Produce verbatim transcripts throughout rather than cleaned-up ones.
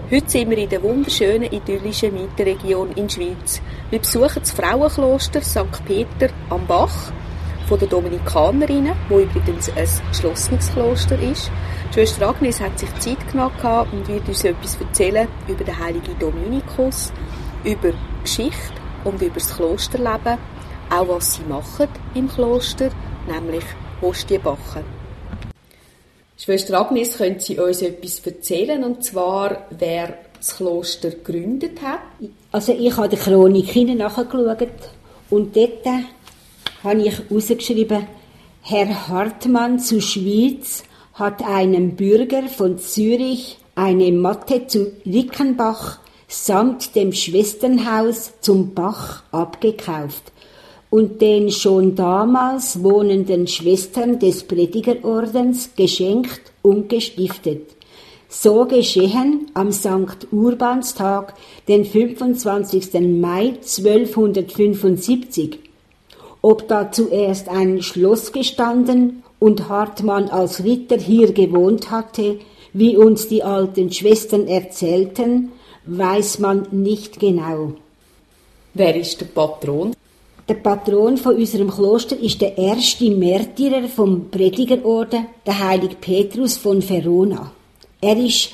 Heute sind wir in der wunderschönen, idyllischen Mittelregion in der Schweiz. Wir besuchen das Frauenkloster Sankt Peter am Bach von den Dominikanerinnen, wo übrigens ein geschlossenes Kloster ist. Die Schwester Agnes hat sich Zeit genommen und wird uns etwas erzählen über den heiligen Dominikus, über die Geschichte und über das Klosterleben, auch was sie machen im Kloster, nämlich Hostien backen. Schwester Agnes, können Sie uns etwas erzählen, und zwar, wer das Kloster gegründet hat? Also ich habe die Chronik nachgeschaut und dort habe ich herausgeschrieben, Herr Hartmann zu Schwyz hat einem Bürger von Zürich eine Matte zu Rickenbach samt dem Schwesternhaus zum Bach abgekauft und den schon damals wohnenden Schwestern des Predigerordens geschenkt und gestiftet. So geschehen am Sankt Urbanstag, den fünfundzwanzigsten Mai zwölfhundertfünfundsiebzig. Ob da zuerst ein Schloss gestanden und Hartmann als Ritter hier gewohnt hatte, wie uns die alten Schwestern erzählten, weiß man nicht genau. Wer ist der Patron? Der Patron von unserem Kloster ist der erste Märtyrer vom Predigerorden, der heilige Petrus von Verona. Er ist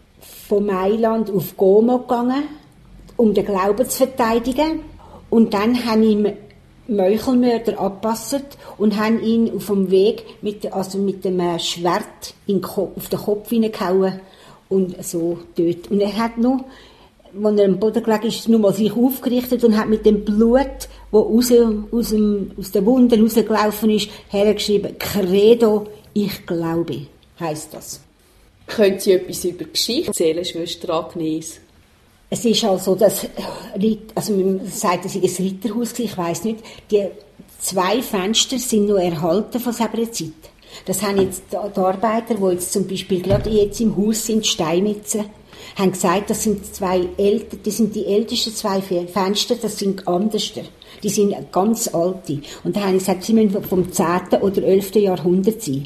von Mailand auf Como gegangen, um den Glauben zu verteidigen, und dann haben ihm Meuchelmörder abgepasst und haben ihn auf dem Weg mit, also mit dem Schwert in den Kopf, auf den Kopf hineingehauen und so tot. Und er hat noch, als er am Boden gelegen ist, nur mal sich aufgerichtet und hat mit dem Blut, das aus, aus, dem, aus den Wunden rausgelaufen ist, hergeschrieben, Credo, ich glaube, heisst das. Können Sie etwas über die Geschichte erzählen, Schwester Agnes? Es ist also das, also man sagt, es ist ein Ritterhaus, ich weiss nicht, die zwei Fenster sind noch erhalten von dieser Zeit. Das haben jetzt die Arbeiter, die jetzt zum Beispiel gerade jetzt im Haus sind, Steinmetzen, haben gesagt, das sind zwei älte, das sind die ältesten zwei Fenster, das sind anderste. Die sind ganz alte. Und da haben sie gesagt, sie müssen vom zehnten oder elften Jahrhundert sein.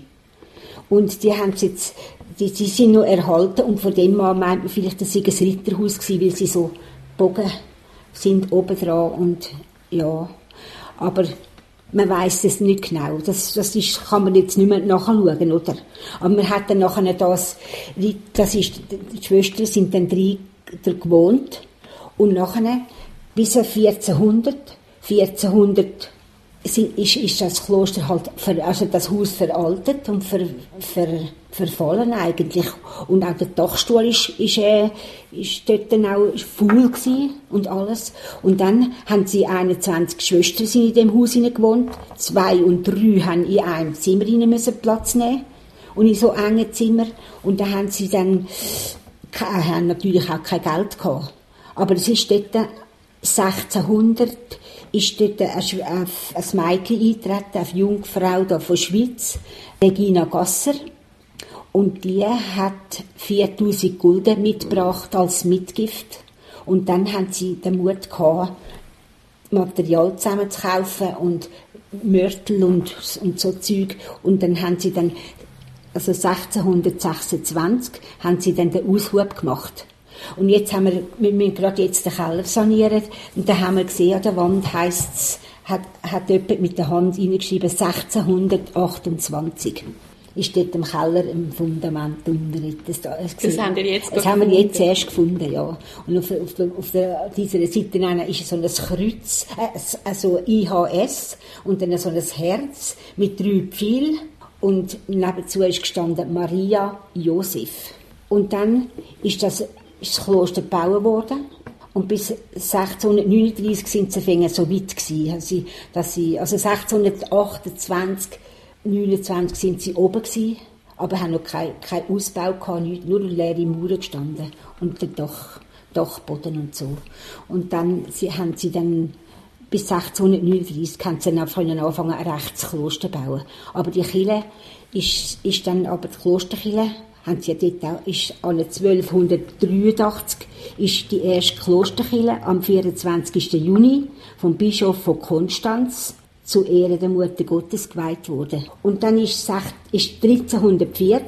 Und die haben jetzt, die, die sind noch erhalten, und von dem an meint man vielleicht, das sei ein Ritterhaus gewesen, weil sie so Bogen sind oben dran und ja. Aber man weiss es nicht genau. Das, das ist, kann man jetzt nicht mehr nachschauen, oder? Aber man hat dann nachher das, das ist, die Schwestern sind dann drei gewohnt, und nachher bis vierzehnhundert, vierzehnhundert ist, ist das Kloster halt, ver, also das Haus veraltet und ver, ver, verfallen eigentlich. Und auch der Dachstuhl ist, ist, äh, ist dort dann auch faul gewesen und alles. Und dann haben sie einundzwanzig Schwestern sind in dem Haus gewohnt. Zwei und drei haben in einem Zimmer rein müssen Platz nehmen. Und in so engen Zimmer. Und da haben sie dann, haben natürlich auch kein Geld gehabt. Aber es ist dort sechzehnhundert, ist dort ein, ein, ein Mädchen eingetreten, eine Jungfrau da von Schweiz, Regina Gasser. Und die hat viertausend Gulden mitgebracht als Mitgift. Und dann haben sie den Mut gehabt, Material zusammenzukaufen und Mörtel und, und so Zeug. Und dann haben sie dann, also sechzehnhundertsechsundzwanzig, haben sie dann den Aushub gemacht. Und jetzt haben wir, wir müssen gerade jetzt den Keller sanieren. Und da haben wir gesehen, an der Wand heisst's, hat, hat jemand mit der Hand reingeschrieben, sechzehnhundertachtundzwanzig. Ist dort im Keller im Fundament unten. Das, das, das haben wir jetzt Das haben wir jetzt erst gefunden, ja. Und auf, auf, der, auf der, dieser Seite ist so ein Kreuz, äh, also I H S, und dann so ein Herz mit drei Pfeilen. Und nebenzu ist gestanden Maria Josef. Und dann ist das, ist das Kloster gebaut worden. Und bis sechzehnhundertneununddreissig sind sie so weit gewesen, dass sie, dass sie, also sechzehnhundertachtundzwanzig, neunundzwanzig sind sie oben gewesen, aber haben noch keinen kein Ausbau gehabt, nicht, nur leere Mauern gestanden und der Dach, Dachboden und so. Und dann sie, haben sie dann bis sechzehnhundertneununddreissig haben sie dann angefangen, ein rechtes Kloster zu bauen. Aber die Kirche ist, ist dann, aber die Klosterkirche, haben sie ja dort auch, ist an zwölfhundertdreiundachtzig ist die erste Klosterkirche am vierundzwanzigsten Juni vom Bischof von Konstanz zu Ehren der Mutter Gottes geweiht worden. Und dann ist, ist dreizehnhundertvierzig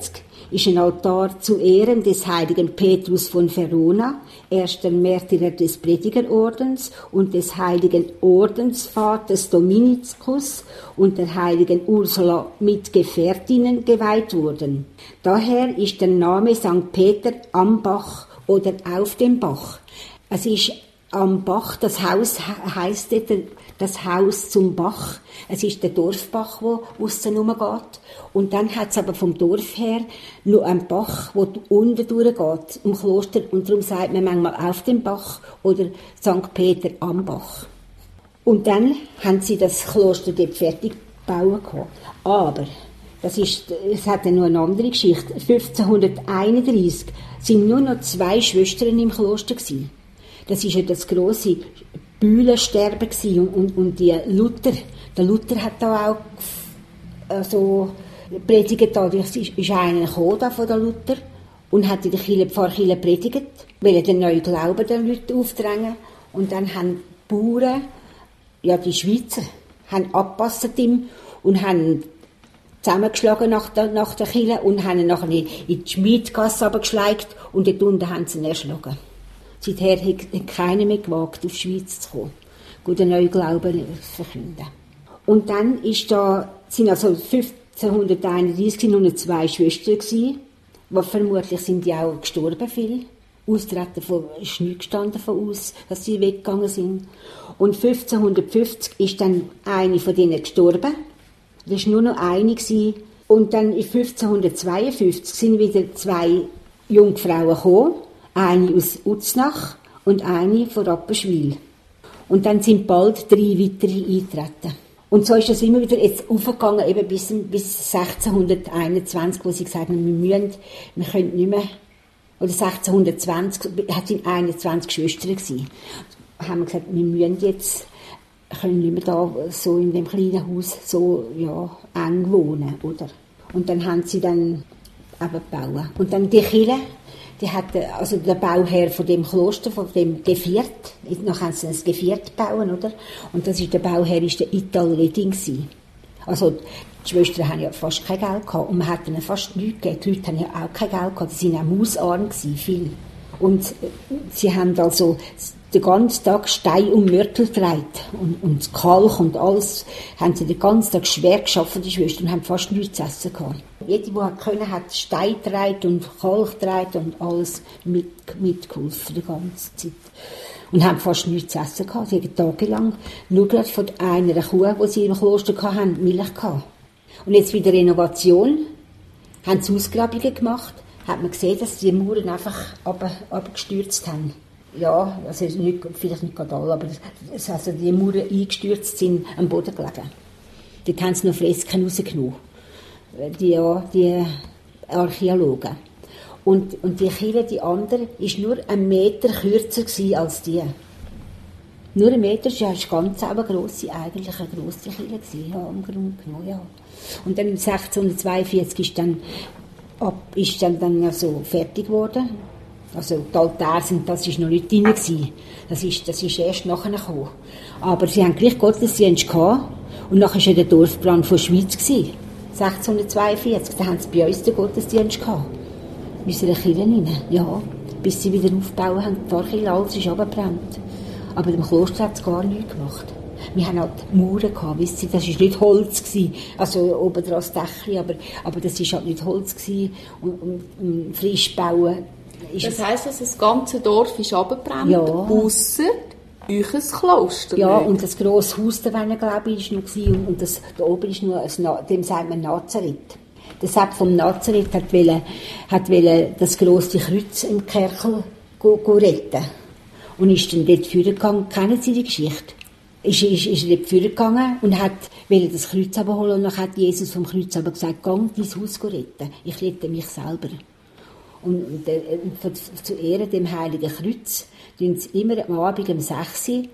ist ein Altar zu Ehren des heiligen Petrus von Verona, erster Märtyrer des Predigerordens und des heiligen Ordensvaters Dominikus und der heiligen Ursula mit Gefährtinnen geweiht worden. Daher ist der Name Sankt Peter am Bach oder auf dem Bach. Es ist am Bach, das Haus heisst das Haus zum Bach. Es ist der Dorfbach, der aussen rumgeht. Und dann hat es aber vom Dorf her noch einen Bach, der unten durchgeht, im Kloster. Und darum sagt man manchmal auf dem Bach oder Sankt Peter am Bach. Und dann haben sie das Kloster dort fertig gebaut. Aber, das ist, es hat dann noch eine andere Geschichte. fünfzehnhunderteinunddreissig sind nur noch zwei Schwestern im Kloster gewesen. Das war ja das grosse Bühlensterben gewesen. Und, und, und die Luther, der Luther hat da auch äh, so predigt. Da ist, ist einer gekommen da von der Luther und hat in der Kirche, Pfarrkirche predigt, weil er den neuen Glauben den Leuten aufdrängen. Und dann haben die Bauern, ja die Schweizer, haben abgepasst ihm und haben zusammengeschlagen nach der, nach der Kirche und haben ihn nachher in die Schmiedgasse runtergeschleicht und dort unten haben sie ihn erschlagen. Seither hat keiner mehr gewagt, auf die Schweiz zu kommen, guten Neuglauben verkünden. Und dann ist da, sind also fünfzehnhunderteinunddreissig nur noch zwei Schwestern gewesen, die vermutlich sind die auch gestorben, viel. Austreten von, ist nicht gestanden von aus, dass sie weggegangen sind. Und fünfzehnhundertfünfzig ist dann eine von denen gestorben. Das war nur noch eine gewesen. Und dann in fünfzehnhundertzweiundfünfzig sind wieder zwei Jungfrauen gekommen. Eine aus Uznach und eine von Rapperswil. Und dann sind bald drei weitere eingetreten. Und so ist das immer wieder jetzt aufgegangen, eben bis, bis sechzehnhunderteinundzwanzig, wo sie gesagt haben, wir müssen, wir können nicht mehr, oder sechzehnhundertzwanzig, hat es einundzwanzig Schwestern gewesen. Da haben wir gesagt, wir müssen jetzt, können nicht mehr da so in dem kleinen Haus so, ja, eng wohnen, oder? Und dann haben sie dann eben gebaut. Und dann die Kirche, die hatte, also der Bauherr von dem Kloster, von dem Geviert, noch haben sie ein Geviert bauen, oder? Und das ist, der Bauherr ist der Ital Redding gewesen. Also, die Schwestern haben ja fast kein Geld gehabt und man hat ihnen fast nichts gegeben. Die Leute haben ja auch kein Geld gehabt, die waren auch mausarm gewesen, viel. Und sie haben also den ganzen Tag Stein und Mörtel getragen und, und Kalk und alles, haben sie den ganzen Tag schwer gearbeitet, die Schwestern, und haben fast nichts zu essen gehabt. Jede, die hat können, hat Stein getragen und Kalk getragen und alles mit, mitgeholfen, die ganze Zeit. Und haben fast nichts zu essen gehabt. Sie haben tagelang nur gerade von einer Kuh, die sie im Kloster hatten, Milch gehabt. Und jetzt wieder Renovation, haben sie Ausgrabungen gemacht, hat man gesehen, dass die Mauern einfach abgestürzt haben. Ja, also nicht, vielleicht nicht gerade alle, aber das, also die Mauern eingestürzt sind, am Boden gelegen. Dort haben sie noch Fresken rausgenommen. Die, ja, die Archäologen. Und, und die Kirche, die andere, war nur einen Meter kürzer gewesen als die. Nur ein Meter, das war ganz eine grosse, eigentlich eine grosse Kirche gewesen, ja, im Grunde genommen, ja. Und dann sechzehnhundertzweiundvierzig ist dann, ab, ist dann, dann ja so fertig geworden. Also die Altäre sind, das war noch nicht drin gewesen. Das ist, das ist erst nachher gekommen. Aber sie haben gleich Gottesdienst gehabt. Und nachher war ja der Dorfbrand von der Schweiz gewesen. sechzehnhundertzweiundvierzig, da haben sie bei uns den Gottesdienst gehabt. In unserer Kirche rein, ja. Bis sie wieder aufbauen haben, die Pfarrkirche, alles ist runtergebrannt. Aber im Kloster hat es gar nichts gemacht. Wir hatten halt Mauern gehabt, wisst ihr, das war nicht Holz gewesen. Also oben dran das Dächchen, aber, aber das war halt nicht Holz gewesen. Und, und, und frisch bauen. Das heisst, dass das ganze Dorf ist runtergebrannt, ja. Ausser euch ein Kloster. Ja, nicht? und das grosse Haus da drinnen, glaube ich, war noch gewesen. Und das, da oben ist nur, ein, dem sagt man Nazareth. Der Sepp vom Nazareth hat, wollen, hat wollen das grosse Kreuz im Kerkel go, go retten. Und ist dann dort vorgegangen. Kennen Sie die Geschichte? Ist, ist, ist dort vorgegangen und hat wollen das Kreuz abholen. Und dann hat Jesus vom Kreuz aber gesagt, gang dein Haus retten. Ich rette mich selber. Und äh, zu Ehren dem Heiligen Kreuz tun sie immer am Abend um sechs Uhr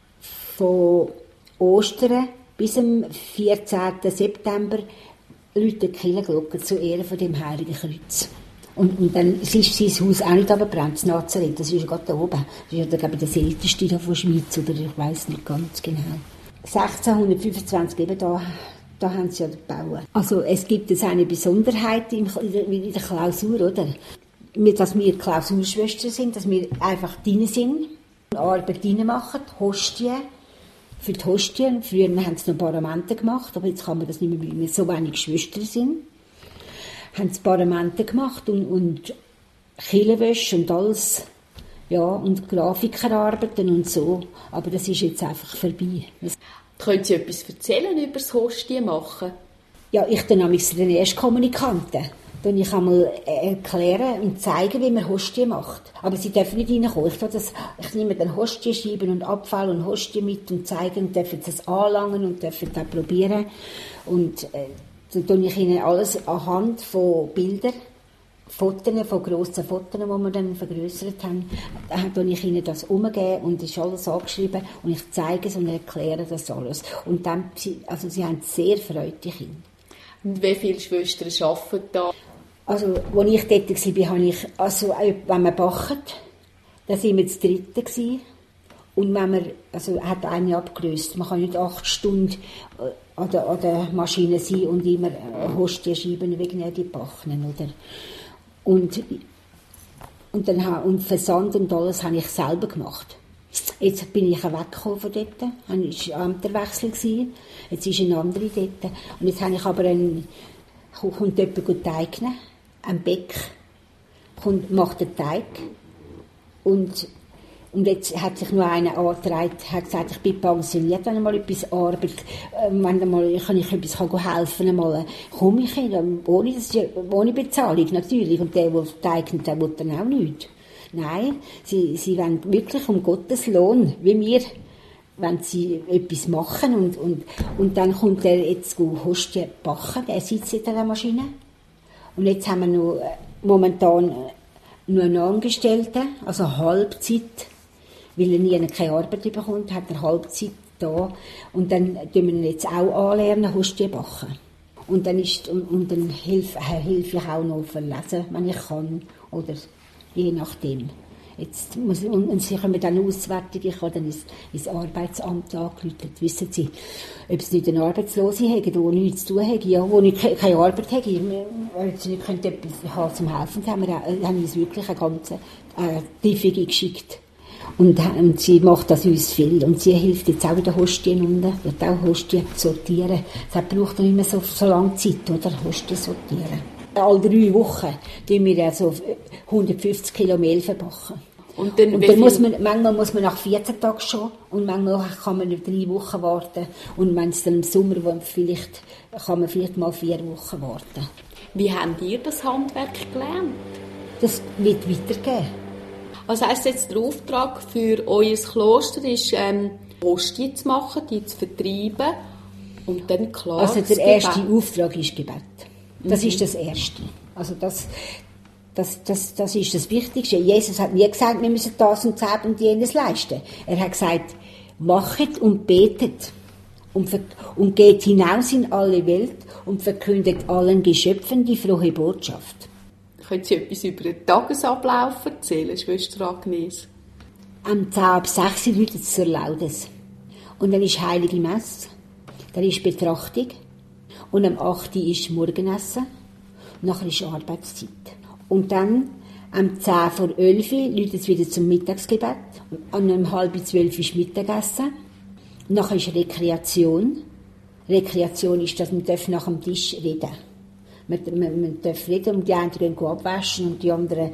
von Ostern bis am vierzehnten September läuten die Kirchenglocken zu Ehren von dem Heiligen Kreuz. Und, und dann ist sein Haus auch nicht abgebrannt, das Nazareth, das ist ja gerade da oben. Das ist ja, glaube ich, das älteste von der Schweiz, oder ich weiss nicht ganz genau. sechzehnhundertfünfundzwanzig, eben da, Da haben sie ja gebaut. Also es gibt jetzt eine Besonderheit in der, in der Klausur, oder? Dass wir Klausurschwestern sind, dass wir einfach drin sind, Arbeit drin machen, Hostien, für die Hostien. Früher haben sie noch Paramente gemacht, aber jetzt kann man das nicht mehr, weil wir so wenig Schwestern sind. Haben sie Paramente gemacht und, und Kirchenwäsche und alles, ja, und Grafikerarbeiten und so. Aber das ist jetzt einfach vorbei. Können Sie etwas erzählen über das Hostien machen? Ja, ich dann nämlich den Erstkommunikanten. Dann ich einmal erklären und zeigen, wie man Hostien macht. Aber sie dürfen nicht reinkommen. Ich, das, ich nehme dann Hostien-Scheiben und Abfall und Hostien mit und zeige und dürfen das anlangen und dürfen das probieren. Und äh, dann tue ich ihnen alles anhand von Bildern, Fotos, von grossen Fotos, die wir dann vergrössert haben, dann tue ich ihnen das umgeben und ist alles angeschrieben und ich zeige es und erkläre das alles. Und dann, also sie haben sehr Freude, die Kinder. Und wie viele Schwestern arbeiten da? Also, als ich dort war, habe ich, also, wenn man backt, da waren wir das Dritte gewesen. Und wenn man, also, hat eine abgelöst. Man kann nicht acht Stunden an der, an der Maschine sein und immer Hostien schreiben wegen die Backen, oder? Und, und dann, und Versand und alles habe ich selber gemacht. Jetzt bin ich weggekommen von dort, es war ein Amterwechsel, jetzt ist ein anderer dort. Und jetzt habe ich aber einen, kommt jemand gut teignen, ein Bäck, kommt, macht den Teig. Und, und jetzt hat sich nur einer angetragen, hat gesagt, ich bin pensioniert, wenn ich mal etwas arbeite, wenn mal, kann ich etwas helfen kann, mal, komme ich hin, ohne, ohne Bezahlung natürlich. Und der, der teignet, der will dann auch nichts. Nein, sie, sie wollen wirklich um Gottes Lohn, wie wir, wenn sie etwas machen und, und, und dann kommt er jetzt Hostien backen, der sitzt in der Maschine. Und jetzt haben wir noch, momentan nur einen Angestellten, also Halbzeit, weil er nie keine Arbeit bekommt, hat er Halbzeit da. Und dann tun wir ihn jetzt auch anlernen, Hostien backen. Und dann, ist, und, und dann helfe, helfe ich auch noch verlesen, wenn ich kann, oder je nachdem. Jetzt muss, und, und sie kommen dann Auswertung, ich habe dann ins, ins Arbeitsamt angerufen, wissen Sie, ob sie nicht eine Arbeitslose haben, die nichts zu tun haben, ja, wo ich keine Arbeit habe, weil sie nicht etwas haben zum Helfen, haben wir haben uns wirklich eine ganze äh, Tiefige geschickt. Und, und sie macht das uns viel. Und sie hilft jetzt auch in den Hostien unten, wird auch Hostien sortieren. Das braucht noch nicht mehr so, so lange Zeit, oder? Hostien sortieren. Alle drei Wochen tun wir also hundertfünfzig Kilo Mehl verbacken. Und dann, und dann muss man, manchmal muss man nach vierzehn Tagen schon und manchmal kann man nicht drei Wochen warten. Und wenn es dann im Sommer vielleicht, kann man vielleicht mal vier Wochen warten. Wie habt ihr das Handwerk gelernt? Das wird weitergehen. Was heisst jetzt, der Auftrag für euer Kloster ist, ähm, Hostien zu machen, die zu vertreiben und dann klar Also der erste Gebet. Auftrag ist Gebet. Das mhm. ist das Erste. Also das, das, das, das ist das Wichtigste. Jesus hat nie gesagt, wir müssen das und das und jenes leisten. Er hat gesagt, machet und betet und, und geht hinaus in alle Welt und verkündet allen Geschöpfen die frohe Botschaft. Können Sie etwas über den Tagesablauf erzählen, Schwester Agnes? Am zehn ab sechs läutet es zur Laudes. Und dann ist Heilige Messe, dann ist Betrachtung und am acht ist Morgenessen und nachher ist Arbeitszeit. Und dann am zehn vor elf läutet es wieder zum Mittagsgebet und um halb zwölf ist Mittagessen. Und nachher ist Rekreation. Rekreation ist, dass man nach dem Tisch reden darf. Man, man, man darf reden und die einen gehen abwaschen und die anderen,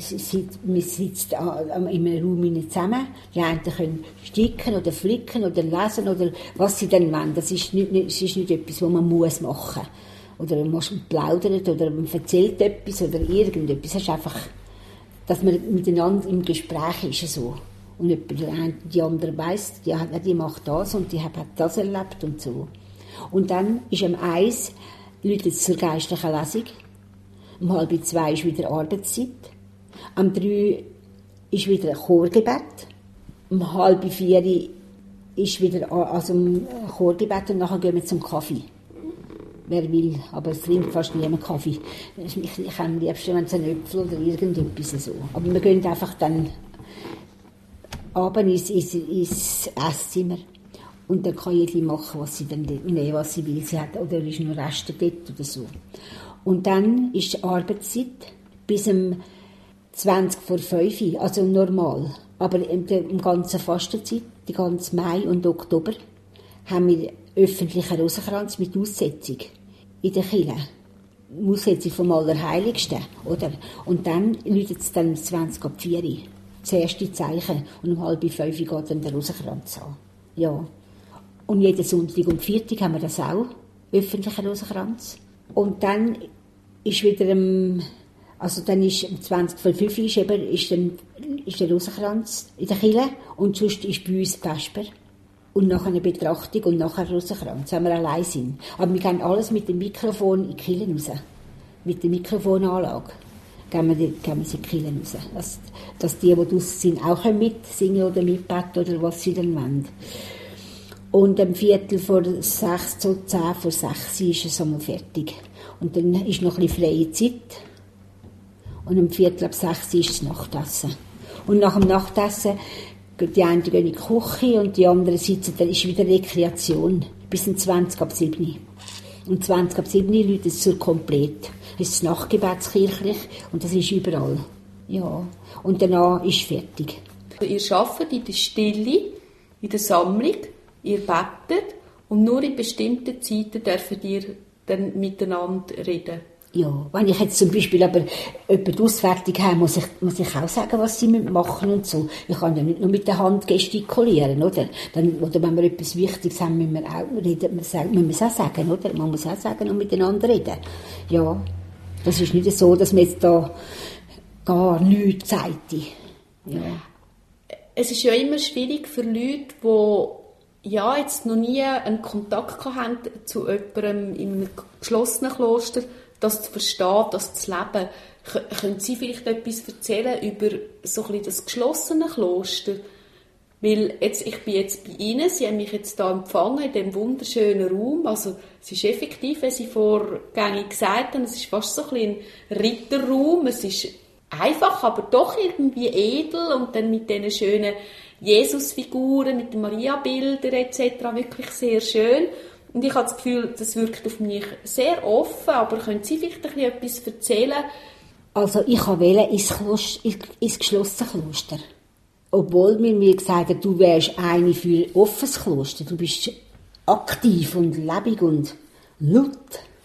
man sitzt in einem Raum zusammen. Die einen können sticken oder flicken oder lesen oder was sie dann wollen. Das ist nicht, das ist nicht etwas, was man muss machen muss. Oder man muss plaudern oder man erzählt etwas oder irgendetwas. Es ist einfach, dass man miteinander im Gespräch ist so. Und die andere weiss, die, die macht das und die hat das erlebt und so. Und dann ist am eins läutet es zur geistlichen Lesung. Um halb zwei ist wieder Arbeitszeit. Am drei ist wieder ein Chorgebet. Um halb vier ist wieder also ein Chorgebet und nachher gehen wir zum Kaffee. Wer will, aber es trinkt fast niemand Kaffee. Ich, ich am liebsten, wenn es ein Äpfel oder irgendetwas so. Aber wir gehen einfach dann abends ins, ins, ins Esszimmer. Und dann kann jede machen, was sie dann nehmen, was sie will. Sie hat, oder ist nur Reste dort oder so. Und dann ist die Arbeitszeit bis um zwanzig vor fünf, also normal. Aber in der ganzen Fastenzeit, die ganze Mai und Oktober, haben wir öffentlichen Rosenkranz mit Aussetzung in der Kirche. Aussetzung vom Allerheiligsten, oder? Und dann läutet es dann zwanzig ab vier. Das erste Zeichen. Und um halb fünf geht dann der Rosenkranz an. Ja. Und jeden Sonntag und Viertag haben wir das auch, öffentlichen Rosenkranz. Und dann ist wieder um, also dann ist um zwanzig vor fünf ist eben, ist, dann, ist der Rosenkranz in der Kirche und sonst ist bei uns Vesper. Und nachher eine Betrachtung und nachher Rosenkranz, wenn wir allein sind. Aber wir gehen alles mit dem Mikrofon in die Kirche raus. Mit der Mikrofonanlage gehen wir, gehen wir in die Kirche raus. Dass, dass die, die draussen sind, auch mitsingen oder mitbeten oder was sie dann wollen. Und am Viertel vor sechs, so zehn vor sechs ist es einmal fertig. Und dann ist noch ein bisschen freie Zeit. Und am Viertel ab sechs ist das Nachtessen. Und nach dem Nachtessen die einen gehen in die Küche und die anderen sitzen, dann ist wieder Rekreation. Bis um zwanzig ab sieben. Und zwanzig ab sieben läutet es zur Komplett. Das ist das Nachtgebetskirchlich und das ist überall. Ja. Und danach ist fertig. Ihr arbeitet in der Stille, in der Sammlung, ihr betet und nur in bestimmten Zeiten dürft ihr dann miteinander reden. Ja, wenn ich jetzt zum Beispiel aber jemand Auswertung habe, muss ich, muss ich auch sagen, was sie machen und so. Ich kann ja nicht nur mit der Hand gestikulieren, oder? Dann, oder wenn wir etwas Wichtiges haben, müssen wir auch reden, müssen wir es auch sagen, oder? Man muss auch sagen und miteinander reden. Ja, das ist nicht so, dass man jetzt da gar nichts sagt. Ja. Es ist ja immer schwierig für Leute, die ja, jetzt noch nie einen Kontakt haben zu jemandem in einem geschlossenen Kloster, das zu verstehen, das zu leben. Können Sie vielleicht etwas erzählen über so ein bisschen das geschlossene Kloster? Weil jetzt, ich bin jetzt bei Ihnen, Sie haben mich jetzt da empfangen in diesem wunderschönen Raum. Also es ist effektiv, wie Sie vorgängig gesagt haben, es ist fast so ein bisschen ein Ritterraum. Es ist einfach, aber doch irgendwie edel und dann mit diesen schönen Jesusfiguren, mit den Maria-Bildern et cetera wirklich sehr schön. Und ich habe das Gefühl, das wirkt auf mich sehr offen, aber können Sie vielleicht ein bisschen etwas erzählen? Also ich wollte ins, Kloster, ins geschlossene Kloster. Obwohl mir mir gesagt hat, du wärst eine für ein offenes Kloster. Du bist aktiv und lebendig und laut.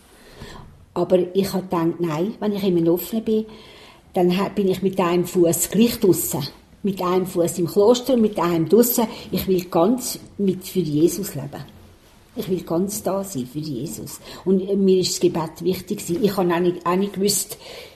Aber ich habe gedacht, nein, wenn ich immer offen bin, dann bin ich mit einem Fuß gleich draussen. Mit einem Fuß im Kloster und mit einem draussen. Ich will ganz mit für Jesus leben. Ich will ganz da sein für Jesus. Und mir ist das Gebet wichtig. Ich habe auch nicht, auch nicht gewusst,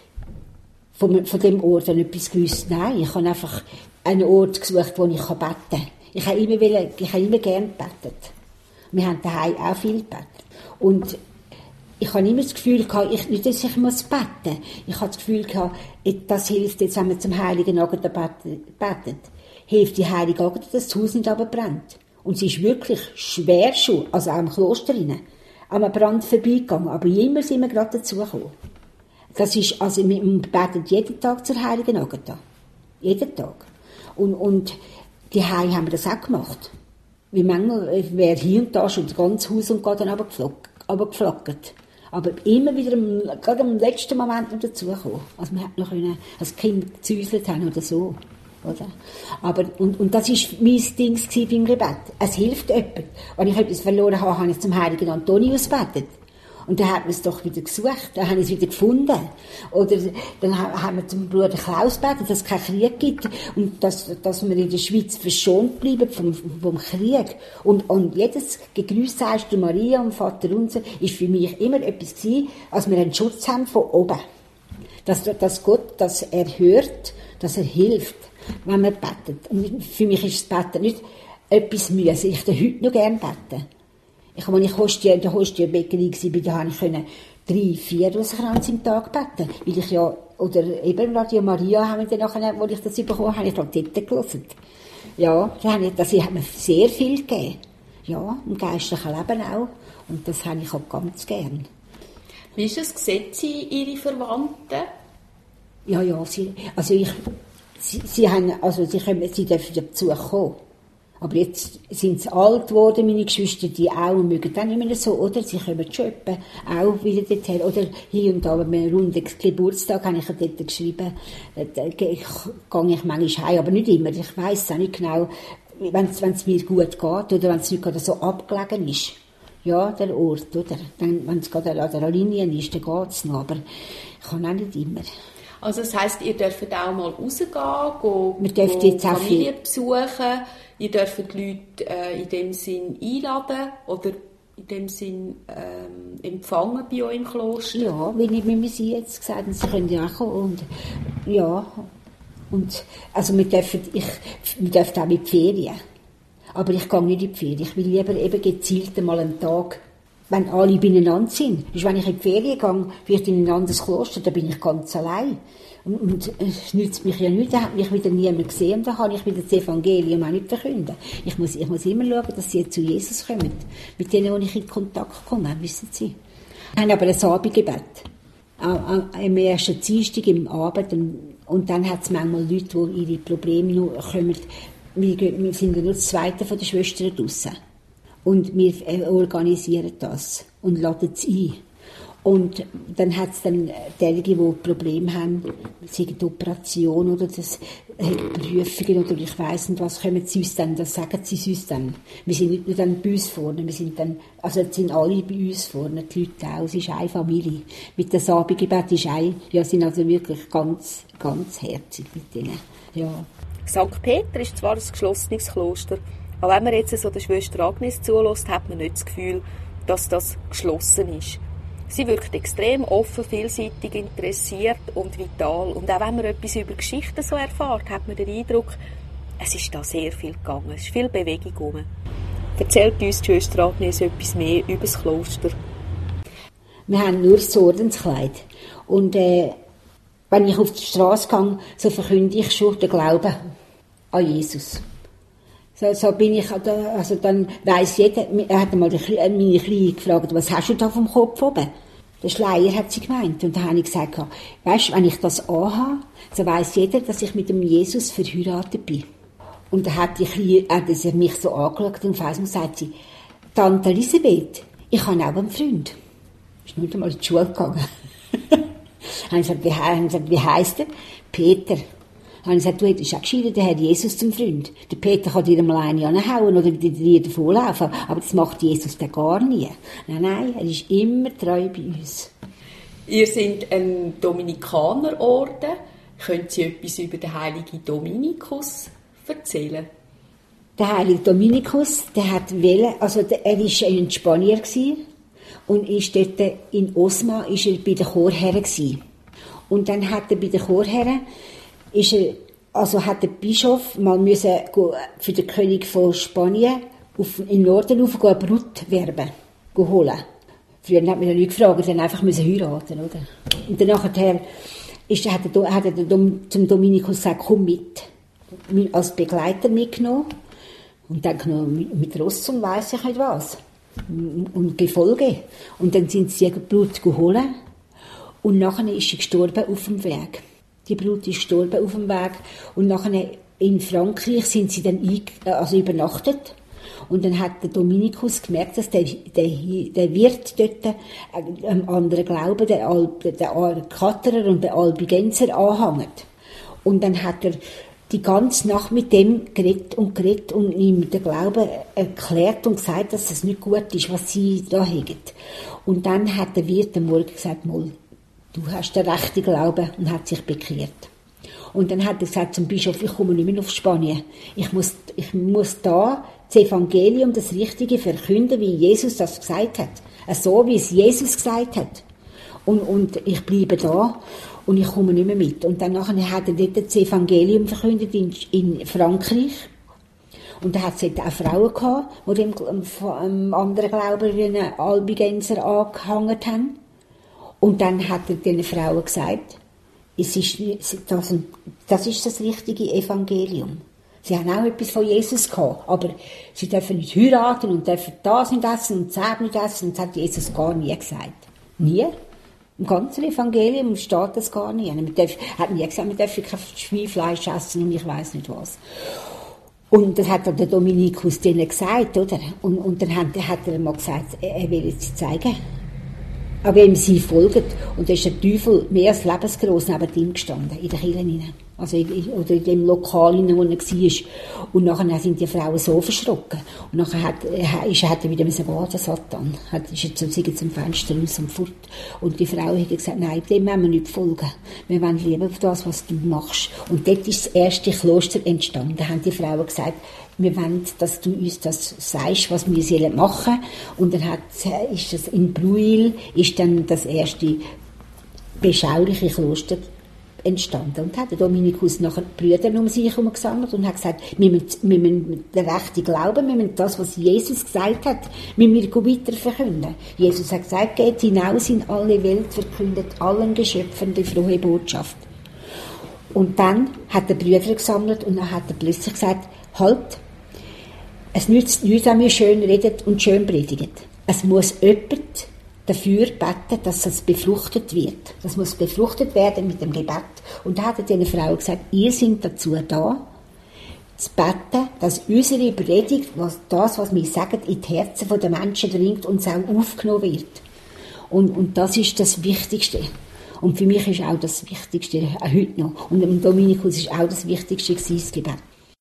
von, von dem Ort etwas gewusst. Nein, ich habe einfach einen Ort gesucht, wo ich beten kann. Ich habe immer, wollen, ich habe immer gerne gebetet. Wir haben daheim auch viel gebetet. Und ich habe immer das Gefühl gehabt, ich, nicht, dass ich muss beten. Ich habe das Gefühl gehabt, das hilft jetzt, wenn man zum Heiligen Abend betet. Hilft die Heilige Abend, dass das Haus nicht abbrennt. Und sie ist wirklich schwer schon, also auch im Kloster rein, an einem Brand vorbeigegangen. Aber immer sind wir gerade dazugekommen. Das ist, also wir beten jeden Tag zur Heiligen Agatha. Jeden Tag. Und, und die Heim haben wir das auch gemacht. Wie manchmal wäre hier und da schon das ganze Haus und geht dann runtergeflackert. Aber immer wieder, im, gerade im letzten Moment noch dazugekommen. Also wir hätten noch können, als Kind gezäuselt haben oder so. Oder? Aber, und, und das war mein Ding beim Gebet. Es hilft jemand. Wenn ich etwas verloren habe, habe ich zum heiligen Antonius gebetet. Und dann hat man es doch wieder gesucht, dann haben wir es wieder gefunden. Oder dann haben wir zum Bruder Klaus gebetet, dass es keinen Krieg gibt und dass, dass wir in der Schweiz verschont bleiben vom, vom Krieg. Und, und jedes Gegrüß sagst du Maria und Vater unser, ist für mich immer etwas gewesen, als wir einen Schutz haben von oben. Dass, dass Gott, dass er hört, dass er hilft, wenn man betet. Und für mich ist das Beten nicht etwas mühsam. Ich würde heute noch gerne beten. Ich, als ich Hostie, in der Hostienbäckerei war, da konnte ich drei, vier Rosenkranz im Tag beten. Weil ich ja, oder eben Radio Maria, haben wir dann nachher, als ich das bekommen habe, ich dort gelassen. Ja, das hat mir sehr viel gegeben. Ja, im geistlichen Leben auch. Und das habe ich auch ganz gern. Wie ist es? Sehen Sie Ihre Verwandten? Ja, ja, sie, also ich, sie, sie haben, also sie können, sie dürfen dazu kommen. Aber jetzt sind sie alt geworden, meine Geschwister, die auch, und mögen dann immer so, oder? Sie kommen schon etwa auch wieder dorthin. Oder hier und da, bei einem runden Geburtstag, habe ich ja dort geschrieben, da gehe ich manchmal heim, aber nicht immer. Ich weiss auch nicht genau, wenn es mir gut geht, oder wenn es nicht gerade so abgelegen ist. Ja, der Ort, oder? Dann, wenn es gerade an der Linie ist, dann geht es noch, aber ich kann auch nicht immer. Also das heisst, ihr dürft auch mal rausgehen, go, Wir dürfen go jetzt auch Familie besuchen, ihr dürft die Leute äh, in dem Sinn einladen oder in dem Sinn ähm, empfangen bei euch im Kloster? Ja, wie ich mir sie jetzt gesagt habe, sie können ja auch kommen. Und, ja, und also wir dürfen, ich, wir dürfen auch in die Ferien. Aber ich gehe nicht in die Ferien. Ich will lieber eben gezielt mal einen Tag, wenn alle beieinander sind. Ist, wenn ich in die Ferien gehe, vielleicht in ein anderes Kloster, dann bin ich ganz allein. Und, und es nützt mich ja nicht, da hat mich wieder niemand gesehen, und dann kann ich wieder das Evangelium auch nicht verkünden. Ich muss, ich muss immer schauen, dass sie zu Jesus kommen. Mit denen, wo ich in Kontakt komme, wissen Sie. Wir haben aber ein Abendgebet. Am ersten Dienstag im Abend. Und, und dann hat es manchmal Leute, die ihre Probleme noch kommen. Wir, wir sind ja nur das Zweite von den Schwestern draussen. Und wir organisieren das und laden es ein. Und dann hat es dann derjenige, die Probleme haben, sei die Operation oder das Prüfungen oder ich weiss nicht was, kommen sie uns dann, das sagen sie uns dann. Wir sind nicht nur dann bei uns vorne, wir sind dann, also jetzt sind alle bei uns vorne, die Leute auch, es ist eine Familie. Mit dem Abendgebet ist ein, ja, sind also wirklich ganz, ganz herzig mit denen, ja. Sankt Peter ist zwar ein geschlossenes Kloster, aber wenn man jetzt so der Schwester Agnes zulässt, hat man nicht das Gefühl, dass das geschlossen ist. Sie wirkt extrem offen, vielseitig, interessiert und vital. Und auch wenn man etwas über Geschichten so erfährt, hat man den Eindruck, es ist da sehr viel gegangen, es ist viel Bewegung herum. Erzählt uns die Schwester Agnes etwas mehr über das Kloster. Wir haben nur das Ordenskleid. Und äh, wenn ich auf die Straße gehe, so verkünde ich schon den Glauben an Jesus. So, so bin ich, also dann weiss jeder, er hat einmal meine Kleine gefragt, was hast du da vom Kopf oben? Der Schleier, hat sie gemeint. Und dann habe ich gesagt, weisst, wenn ich das anhabe, so weiss jeder, dass ich mit dem Jesus verheiratet bin. Und dann hat die Kleine, hat sie mich so angeschaut und weiss, und sagt sie, Tante Elisabeth, ich habe auch einen Freund. Ist nicht einmal in die Schule gegangen. Dann habe ich gesagt, wie, habe gesagt, wie heisst er? Peter. Dann habe ich gesagt, du hättest auch gescheitert, der hat Jesus zum Freund. Der Peter kann dir mal eine anhauen oder dir davonlaufen, aber das macht Jesus dann gar nie. Nein, nein, er ist immer treu bei uns. Ihr seid ein Dominikanerorden. Können Sie etwas über den heiligen Dominikus erzählen? Der heilige Dominikus, der hat wählen, also der, er war ein Spanier gewesen, und ist dort in Osma ist er bei den Chorherren gewesen. Und dann hat er bei den Chorherren ist er, also hat der Bischof mal müssen für den König von Spanien auf, in den Norden rauf eine Brut werben, holen. Früher hat man ja nicht gefragt, dann einfach müssen heiraten, oder? Und dann nachher ist, hat er, hat er zum Dominikus gesagt, komm mit. Als Begleiter mitgenommen. Und dann genommen mit, mit Ross und weiss ich nicht was. Und Gefolge. Und dann sind sie ihr Blut geholt. Und nachher ist sie gestorben auf dem Weg. Die Brut ist gestorben auf dem Weg. Und nachher in Frankreich sind sie dann ein, also übernachtet. Und dann hat der Dominikus gemerkt, dass der, der, der Wirt dort einem anderen Glauben, der, Alp, der Katterer und der Albigenser anhängt. Und dann hat er die ganze Nacht mit dem geredet und geredet und ihm den Glauben erklärt und gesagt, dass es nicht gut ist, was sie da haben. Und dann hat der Wirt am Morgen gesagt, Moll, du hast den rechten Glauben, und hat sich bekehrt. Und dann hat er gesagt zum Bischof, ich komme nicht mehr auf Spanien. Ich muss, ich muss da das Evangelium, das Richtige verkünden, wie Jesus das gesagt hat. So, wie es Jesus gesagt hat. Und, und ich bleibe da und ich komme nicht mehr mit. Und dann nachher hat er dort das Evangelium verkündet in, in Frankreich. Und da hat es auch Frauen gehabt, die dem, dem anderen Glauben wie einen Albigenser angehangen haben. Und dann hat er den Frauen gesagt, es ist, das, das ist das richtige Evangelium. Sie haben auch etwas von Jesus gehabt, aber sie dürfen nicht heiraten und dürfen das nicht essen und das nicht essen. Und das hat Jesus gar nie gesagt. Nie. Im ganzen Evangelium steht das gar nie. Man darf, hat nie gesagt, man darf kein Schweinfleisch essen und ich weiss nicht was. Und das hat der Dominikus denen gesagt, oder? Und, und dann hat, hat er mal gesagt, er, er will es zeigen. Aber wem sie folgen. Und da ist der Teufel mehr als lebensgross neben ihm gestanden, in der Kirche hinein. Also in, oder in dem Lokal, wo er war. Und nachher sind die Frauen so verschrocken. Und nachher hat, ist, hat er wieder gehen, der Satan. Hat, ist jetzt so zum Fenster raus und fort. Und die Frau hat gesagt, nein, dem wollen wir nicht folgen. Wir wollen lieber auf das, was du machst. Und dort ist das erste Kloster entstanden. Da haben die Frauen gesagt, wir wollen, dass du uns das sagst, was wir sollen machen. Und dann hat, ist das in Bruil, ist dann das erste beschauliche Kloster entstanden. Und hat der Dominikus nachher die Brüder um sich herum gesammelt und hat gesagt, wir müssen, wir müssen den rechten Glauben, wir müssen das, was Jesus gesagt hat, wir müssen weiter verkünden. Jesus hat gesagt, geht hinaus in alle Welt, verkündet allen Geschöpfen die frohe Botschaft. Und dann hat der Brüder gesammelt und dann hat er plötzlich gesagt, halt, es nützt nichts, wenn wir schön reden und schön predigen. Es muss jemand dafür beten, dass es befruchtet wird. Das muss befruchtet werden mit dem Gebet. Und da hat er den Frauen gesagt, ihr seid dazu da, zu beten, dass unsere Predigt, was, das, was wir sagen, in die Herzen der Menschen dringt und es auch aufgenommen wird. Und, und das ist das Wichtigste. Und für mich ist auch das Wichtigste, auch heute noch. Und im Dominikus ist auch das Wichtigste das Gebet.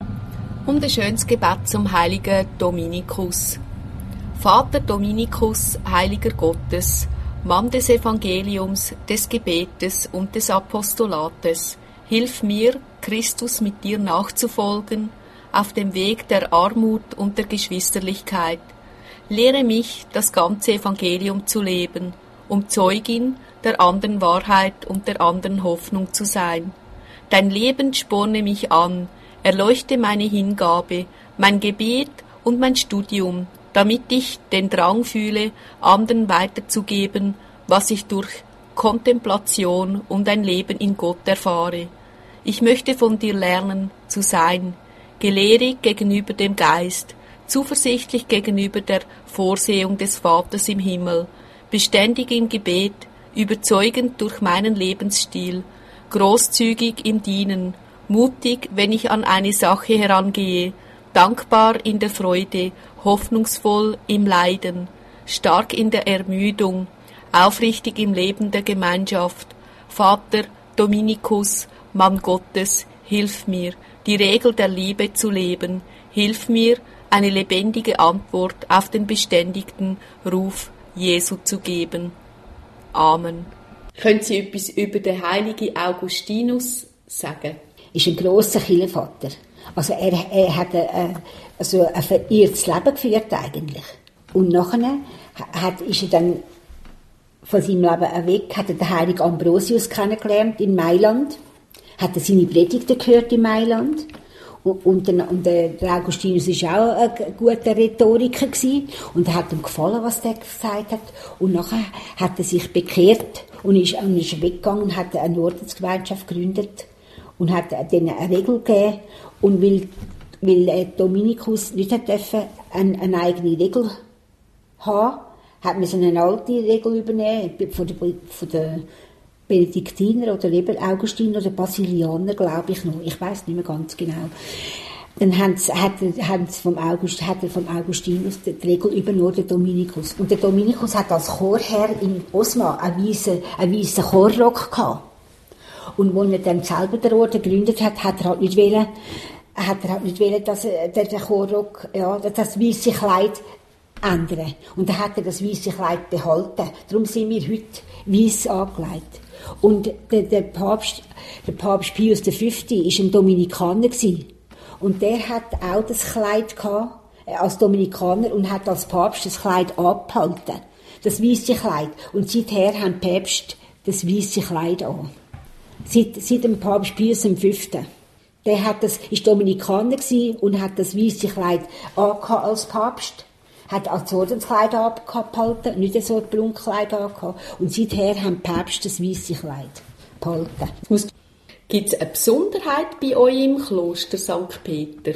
Und ein schönes Gebet zum heiligen Dominikus. Vater Dominikus, heiliger Gottes, Mann des Evangeliums, des Gebetes und des Apostolates, hilf mir, Christus mit dir nachzufolgen, auf dem Weg der Armut und der Geschwisterlichkeit. Lehre mich, das ganze Evangelium zu leben, um Zeugin der anderen Wahrheit und der anderen Hoffnung zu sein. Dein Leben sporne mich an, erleuchte meine Hingabe, mein Gebet und mein Studium, damit ich den Drang fühle, anderen weiterzugeben, was ich durch Kontemplation und ein Leben in Gott erfahre. Ich möchte von dir lernen, zu sein, gelehrig gegenüber dem Geist, zuversichtlich gegenüber der Vorsehung des Vaters im Himmel, beständig im Gebet, überzeugend durch meinen Lebensstil, großzügig im Dienen, mutig, wenn ich an eine Sache herangehe, dankbar in der Freude, hoffnungsvoll im Leiden, stark in der Ermüdung, aufrichtig im Leben der Gemeinschaft. Vater Dominikus, Mann Gottes, hilf mir, die Regel der Liebe zu leben. Hilf mir, eine lebendige Antwort auf den beständigen Ruf Jesu zu geben. Amen. Können Sie etwas über den heiligen Augustinus sagen? Ist ein grosser Kirchenvater. Also er, er hat ein, also ein verirrtes Leben geführt eigentlich. Und nachher hat, ist er dann von seinem Leben weg, hat er den heiligen Ambrosius kennengelernt in Mailand, hat er seine Predigten gehört in Mailand. Und, und, der, und der Augustinus war auch ein guter Rhetoriker gewesen. Und er hat ihm gefallen, was der gesagt hat. Und nachher hat er sich bekehrt und ist, und ist weggegangen und hat eine Ordensgemeinschaft gegründet und hat denen eine Regel gegeben. Und weil, weil Dominikus nicht hat dürfen, eine, eine eigene Regel haben, hat man so eine alte Regel übernehmen von der, von der Benediktiner oder eben Augustiner oder Basilianer, glaube ich noch. Ich weiß nicht mehr ganz genau. Dann hat, hat, hat vom August, hat er vom Augustinus die Regel übernommen, der Dominikus. Und der Dominikus hat als Chorherr in Osma einen weißen, einen weißen Chorrock gehabt. Und als er dann selber den Orden gegründet hat, hat er halt nicht wollen, hat er halt nicht wollen, dass der, der Chorrock, ja, das weiße Kleid ändern. Und dann hat er das weiße Kleid behalten. Darum sind wir heute weiss angelegt. Und der, der Papst, der Papst Pius der Fünfte war ein Dominikaner gewesen. Und der hat auch das Kleid gehabt, äh, als Dominikaner, und hat als Papst das Kleid abgehalten. Das weiße Kleid. Und seither haben die Päpste das weiße Kleid an. Seit, seit dem Papst Pius der Fünfte. Der hat das, ist Dominikaner gewesen und hat das weiße Kleid angehabt als Papst. Hat als Ordenskleid abgehalten, nicht so ein Brunnkleid angehabt. Und seither haben die Päpste das weiße Kleid behalten. Gibt es eine Besonderheit bei euch im Kloster Sankt Peter?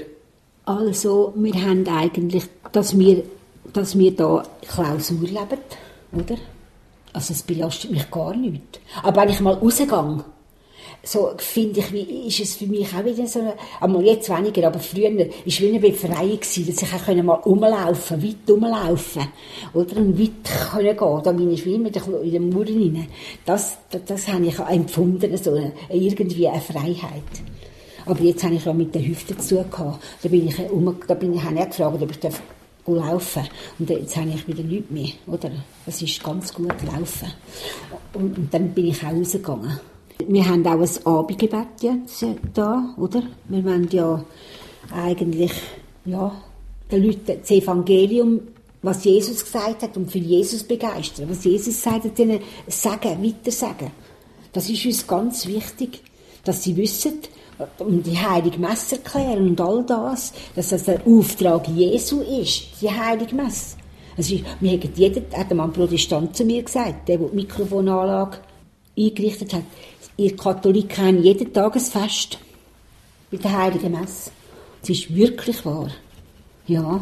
Also, wir haben eigentlich, dass wir, dass wir da Klausur leben, oder? Also, es belastet mich gar nicht. Aber wenn ich mal rausgehe, so finde ich, wie, ist es für mich auch wieder so, einmal jetzt weniger, aber früher war es wie eine Befreiung gewesen, dass ich auch mal rumlaufen, weit rumlaufen, oder, und weit können gehen, da bin ich wie immer in den Mauern rein. Das, das, das habe ich auch empfunden, so eine, irgendwie eine Freiheit. Aber jetzt habe ich auch mit den Hüften zu tun gehabt. Da bin ich, um, da bin ich auch nicht gefragt, ob ich darf laufen. Und jetzt habe ich wieder nichts mehr, oder? Das ist ganz gut laufen. Und, und dann bin ich auch rausgegangen. Wir haben auch ein Abendgebet jetzt da, oder? Wir wollen ja eigentlich, ja, den Leuten das Evangelium, was Jesus gesagt hat, und für Jesus begeistern. Was Jesus sagt, hat ihnen sagen, weiter sagen. Das ist uns ganz wichtig, dass sie wissen, um die Heilige Messe erklären und all das, dass das der Auftrag Jesu ist, die Heilige Messe. Also, wir haben jeden, hat einmal ein Protestant zu mir gesagt, der, der die Mikrofonanlage eingerichtet hat, ihr Katholiken haben jeden Tag ein Fest mit der Heiligen Messe. Das ist wirklich wahr. Ja.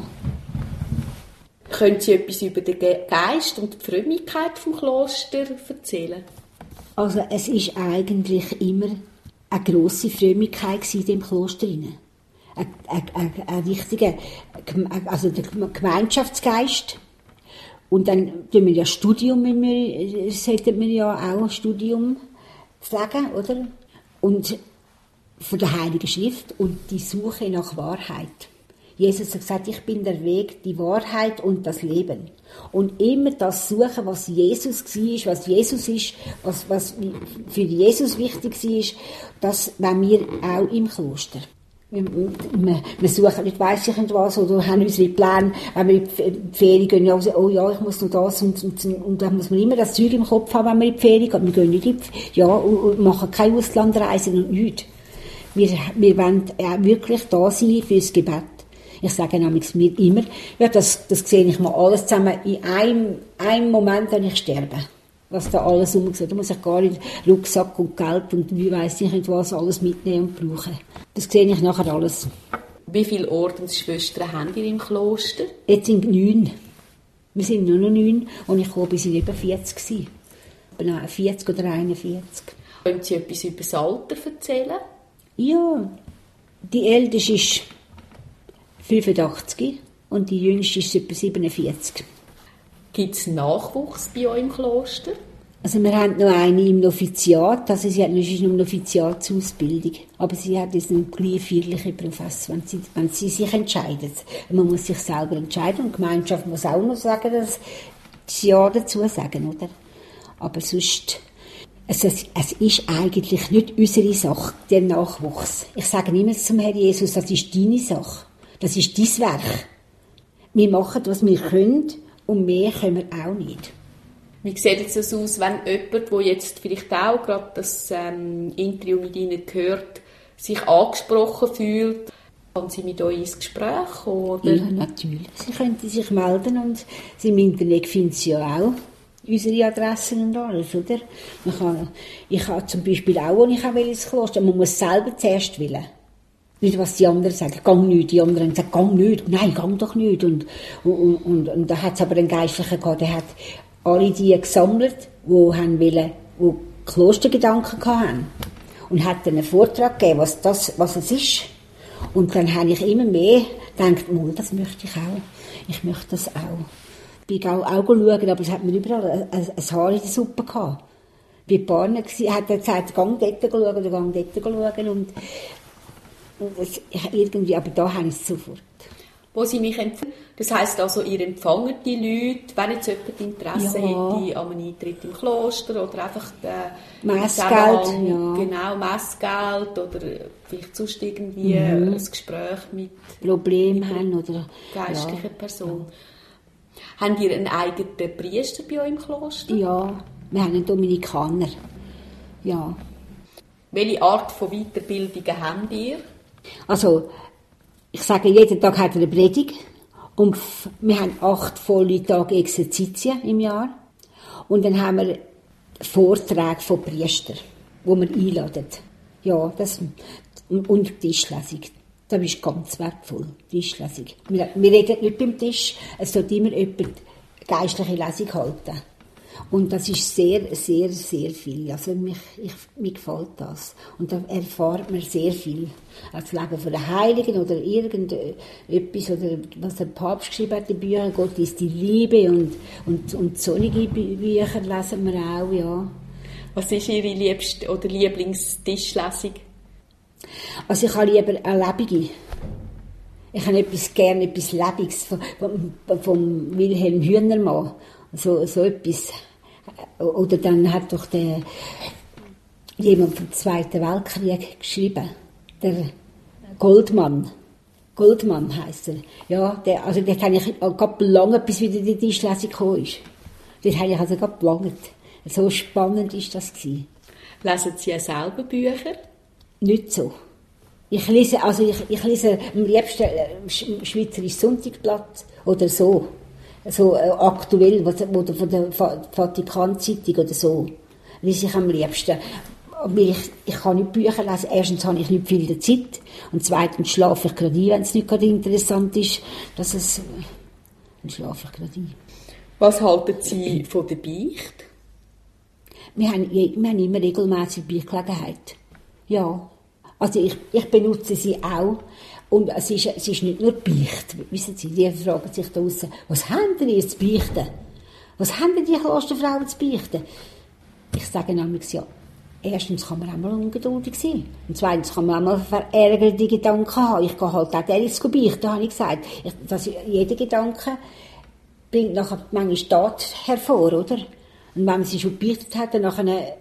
Können Sie etwas über den Geist und die Frömmigkeit vom Kloster erzählen? Also, es ist eigentlich immer eine grosse Frömmigkeit in dem Kloster. Ein, ein, ein, ein richtiger, also der Gemeinschaftsgeist. Und dann tun wir ja Studium, wir, sollten wir ja auch ein Studium pflegen, oder? Und von der Heiligen Schrift und die Suche nach Wahrheit. Jesus hat gesagt, ich bin der Weg, die Wahrheit und das Leben. Und immer das suchen, was Jesus war, was Jesus ist, was, was für Jesus wichtig war, das wollen wir auch im Kloster. Wir, wir, wir suchen nicht weiss ich nicht was, oder haben unsere Pläne, wenn wir in die Ferien gehen, ja, oh ja, ich muss noch das, und, und, und dann muss man immer das Zeug im Kopf haben, wenn wir in die Ferien gehen. Wir gehen nicht in die, ja, und, und machen keine Auslandreisen und nichts. Wir, wir wollen ja wirklich da sein fürs Gebet. Ich sage nämlich mir immer, ja, das, das sehe ich mal alles zusammen in einem, einem Moment, wenn ich sterbe. Was da alles umgeht. Da muss ich gar nicht Rucksack und Geld und wie weiss ich nicht was alles mitnehmen und brauchen. Das sehe ich nachher alles. Wie viele Ordensschwestern habt ihr im Kloster? Jetzt sind neun. Wir sind nur noch neun und ich glaube, wir sind über vierzig gewesen. vierzig oder einundvierzig. Können Sie etwas über das Alter erzählen? Ja, die Älteste ist fünfundachtzig und die Jüngste ist etwa siebenundvierzig. Gibt es Nachwuchs bei euch im Kloster? Also wir haben noch eine im Noviziat, also sie hat noch eine Noviziatsausbildung, aber sie hat jetzt einen gleich feierliche Professor, wenn sie, wenn sie sich entscheidet. Man muss sich selber entscheiden und die Gemeinschaft muss auch noch sagen, dass das Ja dazu sagen, oder? Aber sonst, also es, es ist eigentlich nicht unsere Sache, der Nachwuchs. Ich sage immer zum Herrn Jesus, das ist deine Sache. Das ist dein Werk. Wir machen, was wir können, und mehr können wir auch nicht. Wie sieht es das aus, wenn jemand, der jetzt vielleicht auch gerade das ähm, Interview mit Ihnen hört, sich angesprochen fühlt? Kann sie mit euch ins Gespräch kommen? Oder? Ja, natürlich. Sie könnten sich melden und Sie im Internet finden Sie ja auch unsere Adressen und alles, oder? Man kann, ich habe zum Beispiel auch, wo ich auch ins Kloster, man muss selber zuerst wollen. Nicht, was die anderen sagen, gang nicht. Die anderen sagen, gang nicht. Nein, gang doch nicht. Und, und, und, und da hat es aber einen Geistlichen gehabt, der hat alle die gesammelt, die haben wollen, die Klostergedanken hatten. Und hat dann einen Vortrag gegeben, was, das, was es ist. Und dann habe ich immer mehr gedacht, oh, das möchte ich auch. Ich möchte das auch. Ich bin auch, auch schauen, aber es hat mir überall ein, ein Haar in der Suppe gehabt. Wie die Partner hat er gesagt, gang dort schauen oder gang dort schauen. Und Das, irgendwie, aber da habe ich es sofort. Wo Sie mich empfangen. Das heisst also, ihr empfangt die Leute, wenn jetzt jemand Interesse ja. hätte an einem Eintritt im Kloster oder einfach den Messgeld, ja. Genau, Messgeld oder vielleicht sonst irgendwie mhm. ein Gespräch mit Problemen haben oder geistlichen ja. Person. Ja. Habt ihr einen eigenen Priester bei euch im Kloster? Ja, wir haben einen Dominikaner. Ja. Welche Art von Weiterbildungen habt ihr? Also, ich sage, jeden Tag hat er eine Predigt. Und wir haben acht volle Tage Exerzitien im Jahr. Und dann haben wir Vorträge von Priestern, die wir einladen. Ja, das, und Tischlesung. Das ist ganz wertvoll, Tischlesung. Wir, wir reden nicht beim Tisch, es sollte immer jemand geistliche Lesung halten. Und das ist sehr, sehr, sehr viel. Also mich, ich, mir gefällt das. Und da erfahrt man sehr viel. Das Leben von der Heiligen oder irgendetwas, oder was der Papst geschrieben hat, die Bücher, Gott ist die Liebe, und, und, und sonnige Bücher lesen wir auch, ja. Was ist Ihre liebste oder Lieblingstischlesung? Also ich habe lieber eine lebige. Ich habe etwas gerne, etwas Lebendiges von, von, von Wilhelm Hühnermann. So, so etwas. Oder dann hat doch der, jemand vom Zweiten Weltkrieg geschrieben. Der Goldmann. Goldmann heisst er. Ja, der, also dort habe ich gerade belangt, bis wieder die Tischlesung gekommen ist. Dort habe ich also gerade belangt. So spannend war das gewesen. Lesen Sie ja selber Bücher? Nicht so. Ich lese, also ich, ich lese am liebsten äh, Schweizerisches Sonntagsblatt oder so. So äh, aktuell, oder von der Vatikan-Zeitung oder so. Lese ich am liebsten. Aber ich, ich kann nicht Bücher lesen. Erstens habe ich nicht viel Zeit. Und zweitens schlafe ich gerade ein, wenn es nicht gerade interessant ist. Dass es, dann schlafe ich gerade ein. Was halten Sie von der Beichte? Wir haben, wir haben immer regelmäßig Beichtgelegenheit. Ja. Also ich, ich benutze sie auch. Und es ist, es ist nicht nur Beicht. Wissen Sie, die fragen sich da draussen, was haben denn ihr zu beichten? Was haben denn die Klosterfrauen zu beichten? Ich sage nämlich, ja, erstens kann man auch mal ungeduldig sein. Und zweitens kann man auch mal verärgerte Gedanken haben. Ich gehe halt auch Dennis beichten, habe ich gesagt. Ich, das, jeder Gedanke bringt nachher manchmal Tat hervor, oder? Und wenn man sie schon gebeichtet hat, dann nachher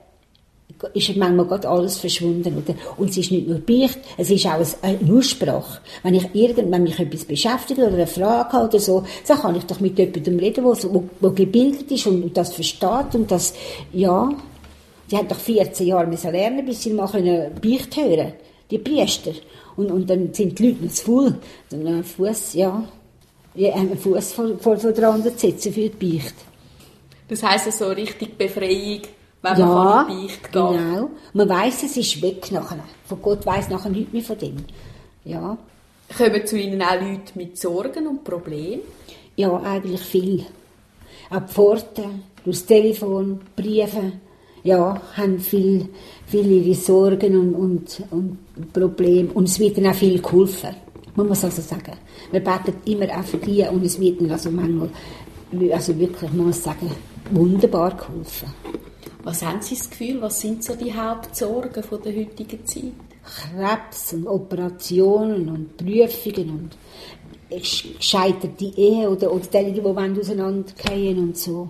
ist manchmal gerade alles verschwunden, oder? Und es ist nicht nur Beicht, es ist auch eine Aussprache. Wenn ich irgend, wenn mich etwas beschäftigt oder eine Frage habe oder so, dann kann ich doch mit jemandem reden, der gebildet ist und das versteht und das, ja. Die haben doch vierzehn Jahre müssen lernen, bis sie mal Beicht hören, die Priester. Und, und dann sind die Leute noch zu faul, einen Fuß, ja, einen Fuß vor, vor, vor der anderen zu setzen für die Beicht. Das heisst also richtig Befreiung, wenn ja, man in die Beicht geht. Genau. Man weiss, es ist weg nachher. Von Gott weiss nachher nichts mehr von dem. Ja. Kommen zu Ihnen auch Leute mit Sorgen und Problemen? Ja, eigentlich viel. Auch die Pforten, durchs Telefon, Briefe. Ja, haben viel, viel ihre Sorgen und, und, und Probleme. Und es wird ihnen auch viel geholfen. Man muss also sagen, wir beten immer auch für die und es wird ihnen also manchmal, also wirklich, man muss sagen, wunderbar geholfen. Was haben Sie das Gefühl, was sind so die Hauptsorgen von der heutigen Zeit? Krebs und Operationen und Prüfungen und gescheiterte Ehe oder, oder die, die auseinandergehen und so.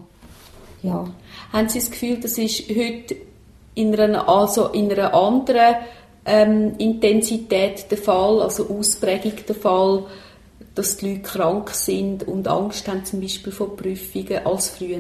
Ja. Haben Sie das Gefühl, das ist heute in einer, also in einer anderen ähm, Intensität der Fall, also Ausprägung der Fall, dass die Leute krank sind und Angst haben, zum Beispiel vor Prüfungen, als früher?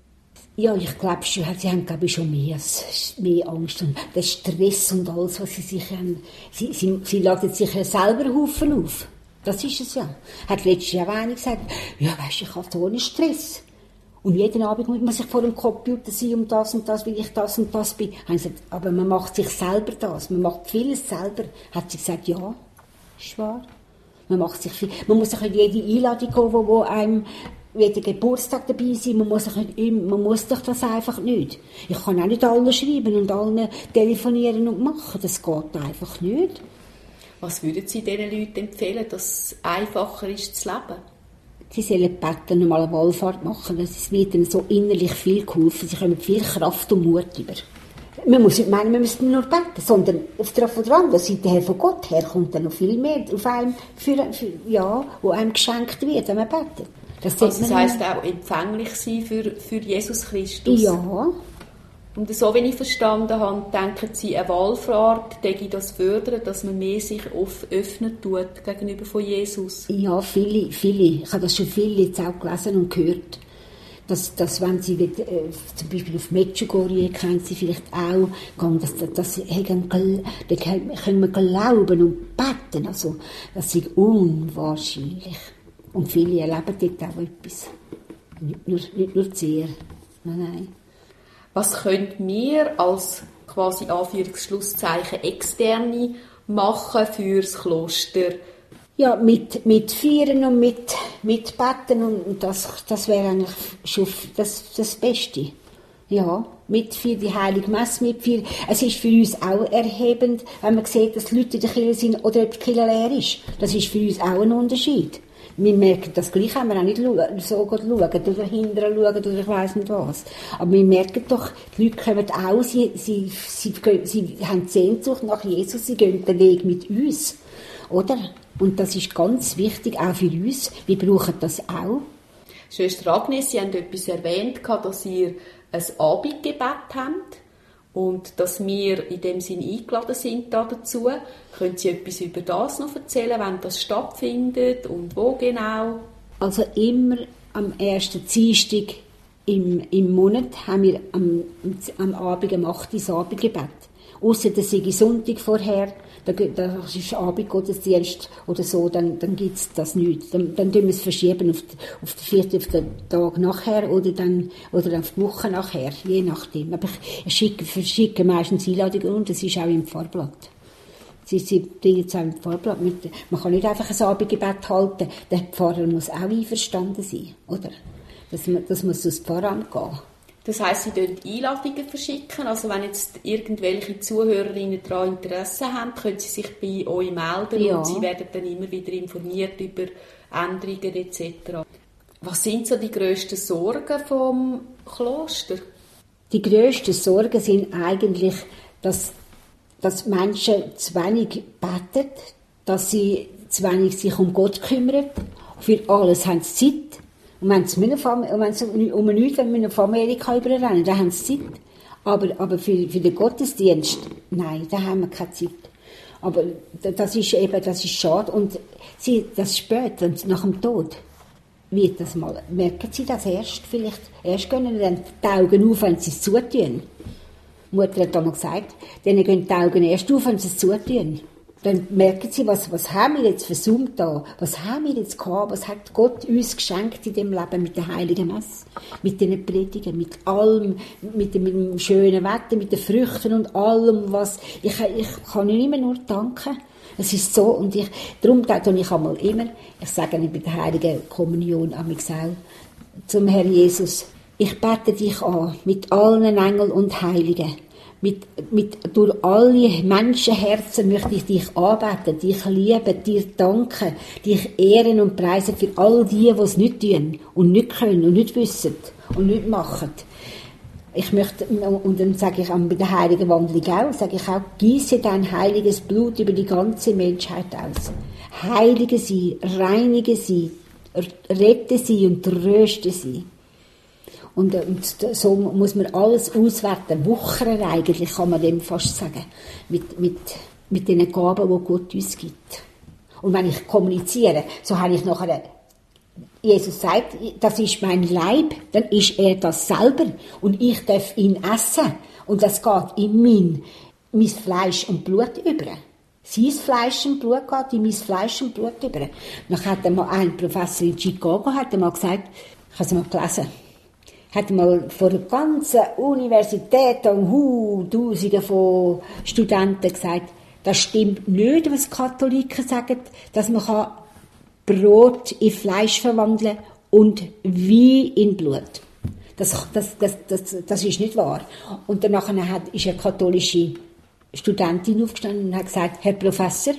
Ja, ich glaube schon, sie haben glaube ich, schon mehr, mehr Angst und den Stress und alles, was sie sich haben. Sie, sie, sie laden sich ja selber einen Haufen auf. Das ist es ja. Hat letztes Jahr auch einer gesagt, ja weisst, ich habe so einen Stress. Und jeden Abend muss man sich vor dem Computer sein, um das und das, weil ich das und das bin. Haben sie gesagt, aber man macht sich selber das, man macht vieles selber. Hat sie gesagt, ja, ist wahr. Man macht sich viel. Man muss sich in jede Einladung gehen, wo, wo einem jeden Geburtstag dabei sein, man muss, sich nicht, man muss doch das einfach nicht. Ich kann auch nicht allen schreiben und allen telefonieren und machen, das geht einfach nicht. Was würden Sie diesen Leuten empfehlen, dass es einfacher ist zu leben? Sie sollen beten und mal eine Wallfahrt machen, es wird ihnen so innerlich viel geholfen, sie kommen viel Kraft und Mut über. Man muss nicht meinen, wir müssen nur beten, sondern auf der, von der anderen Seite her, von Gott her, kommt dann noch viel mehr auf einem, für, für, ja, wo einem geschenkt wird, wenn man betet. Das, also das heisst auch empfänglich sein für, für Jesus Christus? Ja. Und so, wie ich verstanden habe, denken Sie, eine Wallfahrt, denke das fördern, dass man mehr sich öffnen tut gegenüber von Jesus? Ja, viele, viele. Ich habe das schon viele jetzt auch gelesen und gehört. Dass, dass wenn Sie äh, zum Beispiel auf Medjugorje, kennen Sie vielleicht auch, gehen, dass, dass, dass Sie haben, da können wir glauben und beten. Also, das ist unwahrscheinlich. Und viele erleben dort auch etwas. Nicht nur, nicht nur sehr. Nein, nein. Was können wir als quasi Anführungs-Schlusszeichen Externe machen für das Kloster? Ja, mit, mit Feiern und mit, mit Beten und das, das wäre eigentlich schon das, das Beste. Ja, mitfeiern, die Heilige Messe mitfeiern. Es ist für uns auch erhebend, wenn man sieht, dass die Leute in der Kirche sind oder ob die Kirche leer ist. Das ist für uns auch ein Unterschied. Wir merken das gleich, wenn wir auch nicht so schauen, oder hinterher schauen, oder ich weiss nicht was. Aber wir merken doch, die Leute kommen auch, sie, sie, sie, sie, sie haben Sehnsucht nach Jesus, sie gehen den Weg mit uns. Oder? Und das ist ganz wichtig, auch für uns. Wir brauchen das auch. Schwester Agnes, Sie haben etwas erwähnt, dass ihr ein Abendgebet habt und dass wir in dem Sinn eingeladen sind dazu. Können Sie etwas über das noch erzählen, wenn das stattfindet und wo genau? Also immer am ersten Dienstag im, im Monat haben wir am, am Abend um acht Uhr das Abendgebet. Ausser der sei Sonntag vorher, da, da ist Abendgottesdienst oder so, dann, dann gibt es das nicht. Dann, dann tun wir es verschieben auf, die, auf den vierten, auf den Tag nachher oder dann, oder auf die Woche nachher, je nachdem. Aber ich schicke, verschicke meistens Einladungen und es ist auch im Pfarrblatt. Sie, sie bringen es auch im Pfarrblatt mit. Man kann nicht einfach ein Abendgebet halten, der Pfarrer muss auch einverstanden sein, oder? Dass man, dass man aus dem Pfarramt gehen. Das heisst, Sie verschicken Einladungen verschicken. Also wenn jetzt irgendwelche Zuhörerinnen daran Interesse haben, können sie sich bei euch melden ja. und sie werden dann immer wieder informiert über Änderungen et cetera. Was sind so die grössten Sorgen vom Kloster? Die grössten Sorgen sind eigentlich, dass, dass Menschen zu wenig beten, dass sie zu wenig sich um Gott kümmern. Für alles haben sie Zeit. Und wenn sie um nichts auf Amerika überrennen, dann haben sie Zeit. Aber, aber für, für den Gottesdienst, nein, da haben wir keine Zeit. Aber das ist eben, das ist schade. Und sie, das später, nach dem Tod, wird das mal, merken sie das erst vielleicht, erst gehen dann die Augen auf, wenn sie es zutun. Die Mutter hat einmal gesagt, denen gehen die Augen erst auf, wenn sie es zutun. Dann merken sie, was, was haben wir jetzt versäumt da? Was haben wir jetzt gehabt? Was hat Gott uns geschenkt in dem Leben mit der Heiligen Messe? Mit den Predigen, mit allem, mit dem, mit dem schönen Wetter, mit den Früchten und allem, was, ich, ich kann nicht immer nur danken. Es ist so, und ich, darum tue ich einmal immer, ich sage nicht bei der Heiligen Kommunion auch zum Herrn Jesus, ich bete dich an, mit allen Engeln und Heiligen. Mit, mit, durch alle Menschenherzen möchte ich dich anbeten, dich lieben, dir danken, dich ehren und preisen für all die, die es nicht tun und nicht können und nicht wissen und nicht machen. Ich möchte, und dann sage ich bei der heiligen Wandlung auch, sage ich auch, gieße dein heiliges Blut über die ganze Menschheit aus. Heilige sie, reinige sie, rette sie und tröste sie. Und, und so muss man alles auswerten, wuchern eigentlich, kann man dem fast sagen, mit, mit, mit den Gaben, die Gott uns gibt. Und wenn ich kommuniziere, so habe ich nachher, Jesus sagt, das ist mein Leib, dann ist er das selber und ich darf ihn essen. Und das geht in mein, mein Fleisch und Blut über. Sein Fleisch und Blut geht in mein Fleisch und Blut über. Dann hat einmal ein Professor in Chicago hat einmal gesagt, ich habe es mal gelesen, hat mal vor der ganzen Universität und hu, Tausende von Studenten gesagt, das stimmt nicht, was Katholiken sagen, dass man Brot in Fleisch verwandeln und Wein in Blut. Das, das, das, das, das ist nicht wahr. Und danach hat, ist eine katholische Studentin aufgestanden und hat gesagt, Herr Professor,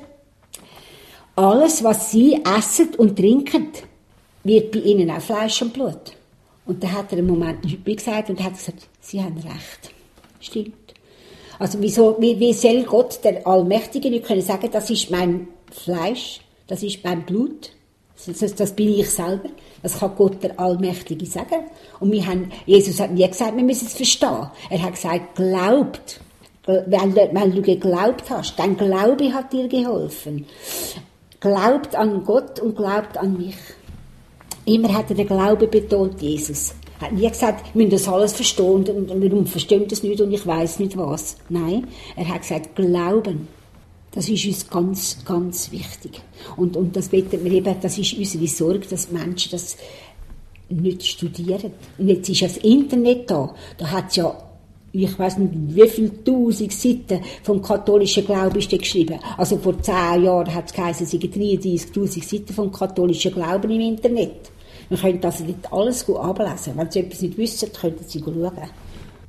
alles, was Sie essen und trinken, wird bei Ihnen auch Fleisch und Blut. Und dann hat er einen Moment nichts gesagt und hat gesagt, Sie haben recht. Stimmt. Also wieso, wie, wie soll Gott, der Allmächtige, nicht können sagen, das ist mein Fleisch, das ist mein Blut, das, das, das bin ich selber. Das kann Gott, der Allmächtige, sagen. Und wir haben, Jesus hat nie gesagt, wir müssen es verstehen. Er hat gesagt, glaubt. Wenn, wenn du geglaubt hast, dein Glaube hat dir geholfen. Glaubt an Gott und glaubt an mich. Immer hat er den Glauben betont, Jesus. Er hat nie gesagt, wir müssen das alles verstehen und, und warum verstehen das nicht und ich weiss nicht was. Nein, er hat gesagt, Glauben. Das ist uns ganz, ganz wichtig. Und, und das beten wir eben, das ist unsere Sorge, dass Menschen das nicht studieren. Und jetzt ist ja das Internet da. Da hat es ja, ich weiss nicht, wie viele tausend Seiten vom katholischen Glauben ist da geschrieben. Also vor zehn Jahren hat es geheißen, es seien dreiunddreißigtausend Seiten vom katholischen Glauben im Internet. Man könnte also nicht alles gut ablesen. Wenn Sie etwas nicht wissen, könnten Sie schauen.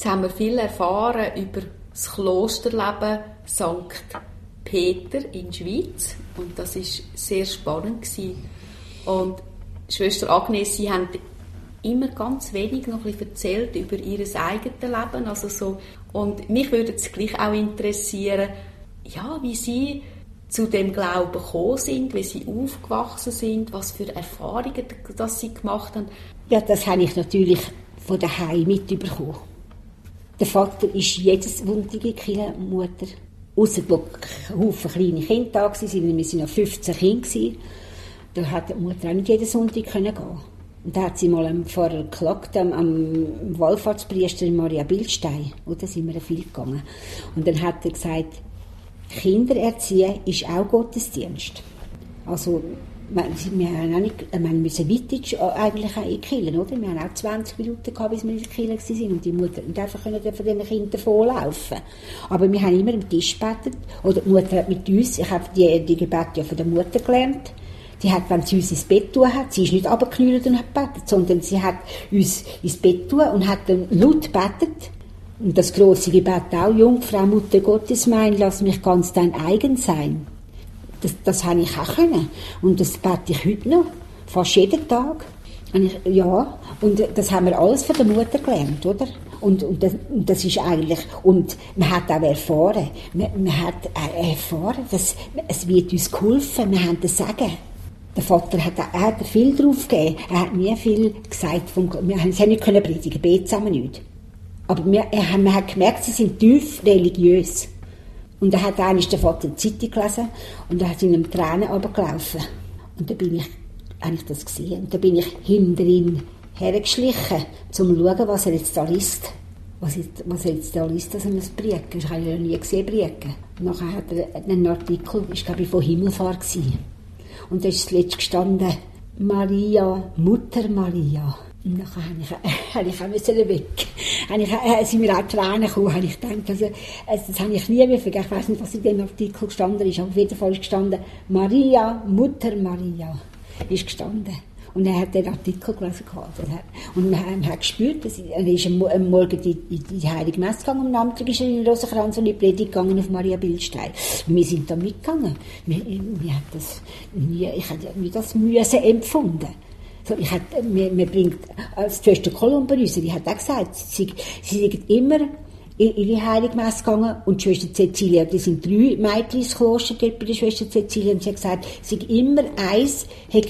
Jetzt haben wir viel erfahren über das Klosterleben Sankt Peter in der Schweiz und das war sehr spannend gewesen. Und Schwester Agnes, Sie haben immer ganz wenig noch ein bisschen erzählt über ihr eigenes Leben, also so. Und mich würde es gleich auch interessieren, ja, wie Sie zu dem Glauben gekommen sind, wie Sie aufgewachsen sind, was für Erfahrungen das Sie gemacht haben. Ja, das habe ich natürlich von daheim mitbekommen. Der Vater ist jedes Sonntag in die Kirche, Mutter. Ausser wo Haufen kleine Kinder da waren, wir waren noch fünfzehn Kinder. Da hat die Mutter auch nicht jeden Sonntag gehen können. Und da hat sie mal am Pfarrer geklagt, am, am Wallfahrtspriester Maria Bildstein. Und da sind wir viel gegangen. Und dann hat er gesagt, Kinder erziehen ist auch Gottesdienst. Also, wir haben auch nicht, wir müssen weit eigentlich auch in die Kirche, oder? Wir haben auch zwanzig Minuten gehabt, bis wir in der Kirche waren. Und die Mutter nicht einfach von diesen Kindern davonlaufen. Aber wir haben immer am Tisch gebetet. Oder die Mutter hat mit uns, ich habe die, die Gebete ja von der Mutter gelernt. Die hat, wenn sie uns ins Bett tun hat, sie ist nicht runtergeknüllt und hat gebetet, sondern sie hat uns ins Bett tun und hat dann laut gebetet. Und das grosse Gebet auch, Jungfrau, Mutter Gottes mein, lass mich ganz dein eigen sein. Das, das habe ich auch können. Und das bete ich heute noch, fast jeden Tag. Und ich, ja, und das haben wir alles von der Mutter gelernt, oder? Und, und, das, und das ist eigentlich, und man hat auch erfahren, man, man hat erfahren, dass es wird uns geholfen, wir haben das Sagen. Der Vater hat, er hat viel drauf gegeben. Er hat nie viel gesagt. Vom, wir haben nicht können predigen, beten zusammen nicht. Aber wir, er, man hat gemerkt, sie sind tief religiös. Und er hat einmal der Vater die Zeitung gelesen und da hat in einem Tränen runtergelaufen. Und da bin ich, habe ich das gesehen. Und da bin ich hinter ihm hergeschlichen, um zu schauen, was er jetzt da liest. Was, ist, was er jetzt da liest, dass er das Brieken. Ich habe ja nie gesehen, Brieken. Und nachher hat er einen Artikel, das war glaube ich von Himmelfahrt gewesen. Und da ist zuletzt gestanden, Maria, Mutter Maria. Und dann habe ich, habe ich auch müssen weg. Habe ich, äh, sind mir auch Tränen gekommen, habe ich gedacht. Also, also, das habe ich nie mehr vergessen. Ich weiss nicht, was in dem Artikel gestanden ist. Aber auf jeden Fall ist gestanden, Maria, Mutter Maria, ist gestanden. Und er hat den Artikel gelesen. Und wir haben gespürt, dass er ist am Morgen in die, die Heilige Messe gegangen, am Nachmittag ist er in den Rosenkranz und in die Predigt gegangen auf Maria Bildstein. Und wir sind da mitgegangen. Wir, wir haben das nie, ich habe nie das Müssen empfunden. So, ich hatte, mir, mir bringt, als die Schwester Kolumba, die hat auch gesagt, sie, sie sind immer in die Heilige Messe gegangen und die Schwester Cäcilia, das sind drei Mädchen ins Kloster dort bei der Schwester Cäcilia und sie hat gesagt, sie sind immer eins,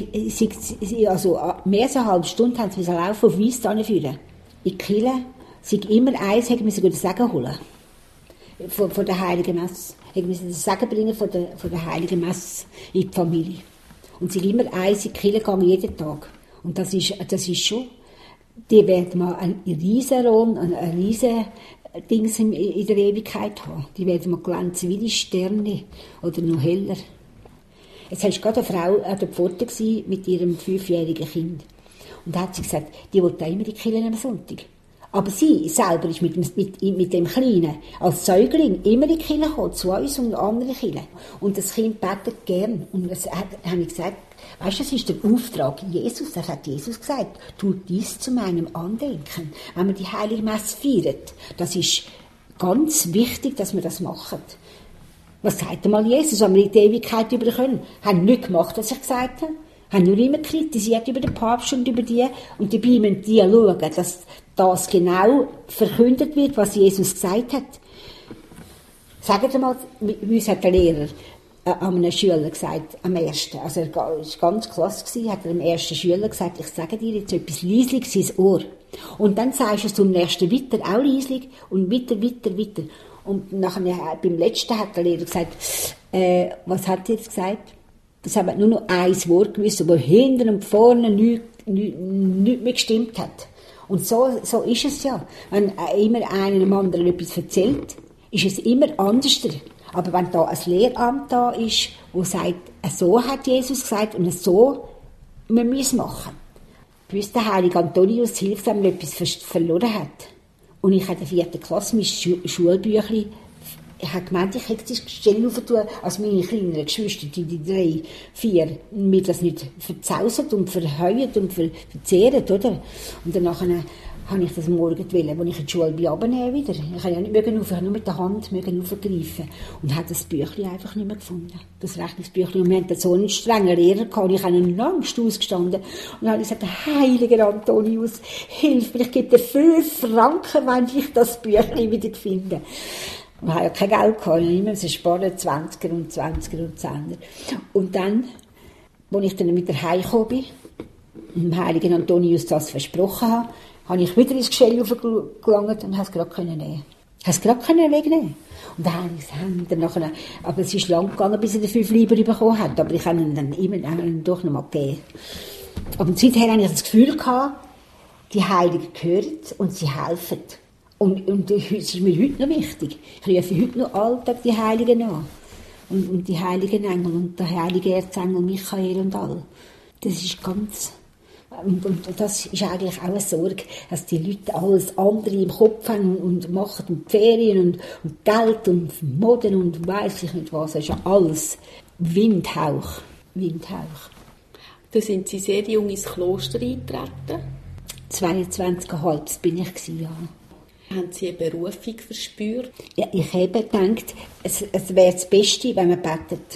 sie, also mehr als eine halbe Stunde haben sie müssen laufen auf Weiss hinführen. In die Kirche, sie sind immer eins, hätten wir den Segen holen. Von, von der Heiligen Messe. Hätten wir den Segen bringen von der, von der Heiligen Messe in die Familie. Und sie sind immer eins in die Kirche gegangen, jeden Tag. Und das ist, das ist schon, die werden mal einen riesen Lohn, einen riesen Dings in der Ewigkeit haben. Die werden mal glänzen wie die Sterne oder noch heller. Jetzt war gerade eine Frau an der Pforte mit ihrem fünfjährigen Kind. Und da hat sie gesagt, die wollte immer die Kirche am Sonntag. Aber sie selber ist mit dem, mit, mit dem Kleinen als Säugling immer in die Kirche gekommen, zu uns und andere Kirchen. Und das Kind betet gern. Und das habe ich gesagt, weißt du, das ist der Auftrag Jesus. Das hat Jesus gesagt. Tut dies zu meinem Andenken. Wenn wir die Heilige Messe feiern, das ist ganz wichtig, dass wir das machen. Was sagt einmal Jesus, wenn wir in die Ewigkeit über können? Haben nicht gemacht, was ich gesagt habe. Haben nur immer kritisiert über den Papst und über die. Und dabei müssen die schauen, dass das genau verkündet wird, was Jesus gesagt hat. Sagt mal, wie uns hat der Lehrer äh, an einem Schüler gesagt, am ersten, also er war ganz klasse, hat er dem ersten Schüler gesagt, ich sage dir jetzt etwas leislich ins Ohr. Und dann sagst du es zum nächsten weiter, auch leislich, und weiter, weiter, weiter. Und nachher, beim letzten hat der Lehrer gesagt, äh, was hat er jetzt gesagt? Das haben wir nur noch ein Wort gewusst, aber hinten und vorne nichts, nichts, nichts mehr gestimmt hat. Und so, so ist es ja. Wenn immer einer dem anderen etwas erzählt, ist es immer anders. Aber wenn da ein Lehramt da ist, wo sagt, so hat Jesus gesagt und so müssen wir es machen. Ich wusste, der heilige Antonius hilft, wenn man etwas verloren hat. Und ich hatte in der vierten Klasse mein Schulbüchlein. Ich habe gemeint, ich hätte die Stelle aufgetan, als meine kleineren Geschwister, die, die drei, vier, mir das nicht verzausen und verheuen und ver, verzehren, oder? Und dann habe ich das morgen wollen, als ich in die Schule bin, runternehmen wieder. Ich habe ja nicht mögen auf, ich habe nur mit der Hand mögen aufgreifen und habe das Büchlein einfach nicht mehr gefunden. Das Rechnungsbüchlein. Und wir hatten so einen strengen Lehrer gehabt, und ich habe ihn langst ausgestanden und habe gesagt, heiliger Antonius, hilf mir, ich gebe dir fünf Franken, wenn ich das Büchlein wieder finde. Ich hatte ja kein Geld, ich habe immer so sparen, zwanziger und zwanziger und zehner. Und dann, als ich dann wieder heimgekommen bin, dem heiligen Antonius das versprochen habe, habe ich wieder ins Geschell hochgelangt und habe es gerade nehmen können. Ich habe es gerade wegnehmen. Und dann habe ich es nachher, aber es ist lang gegangen, bis er den fünf Lieber bekommen hat, aber ich habe ihn dann immer ihn doch noch mal gegeben. Aber seither habe ich das Gefühl gehabt, die Heiligen hören und sie helfen. Und, und das ist mir heute noch wichtig. Ich rufe heute noch alltag die Heiligen an. Und, und die heiligen Engel und der heilige Erzengel Michael und all. Das ist ganz... Und, und das ist eigentlich auch eine Sorge, dass die Leute alles andere im Kopf haben und, und machen und Ferien und, und Geld und Moden und weiss ich nicht was. Das ist ja alles Windhauch. Windhauch. Da sind Sie sehr jung ins Kloster eingetreten? zweiundzwanzig Komma fünf bin ich gewesen, ja. Haben Sie eine Berufung verspürt? Ja, ich habe gedacht, es, es wäre das Beste, wenn man betet.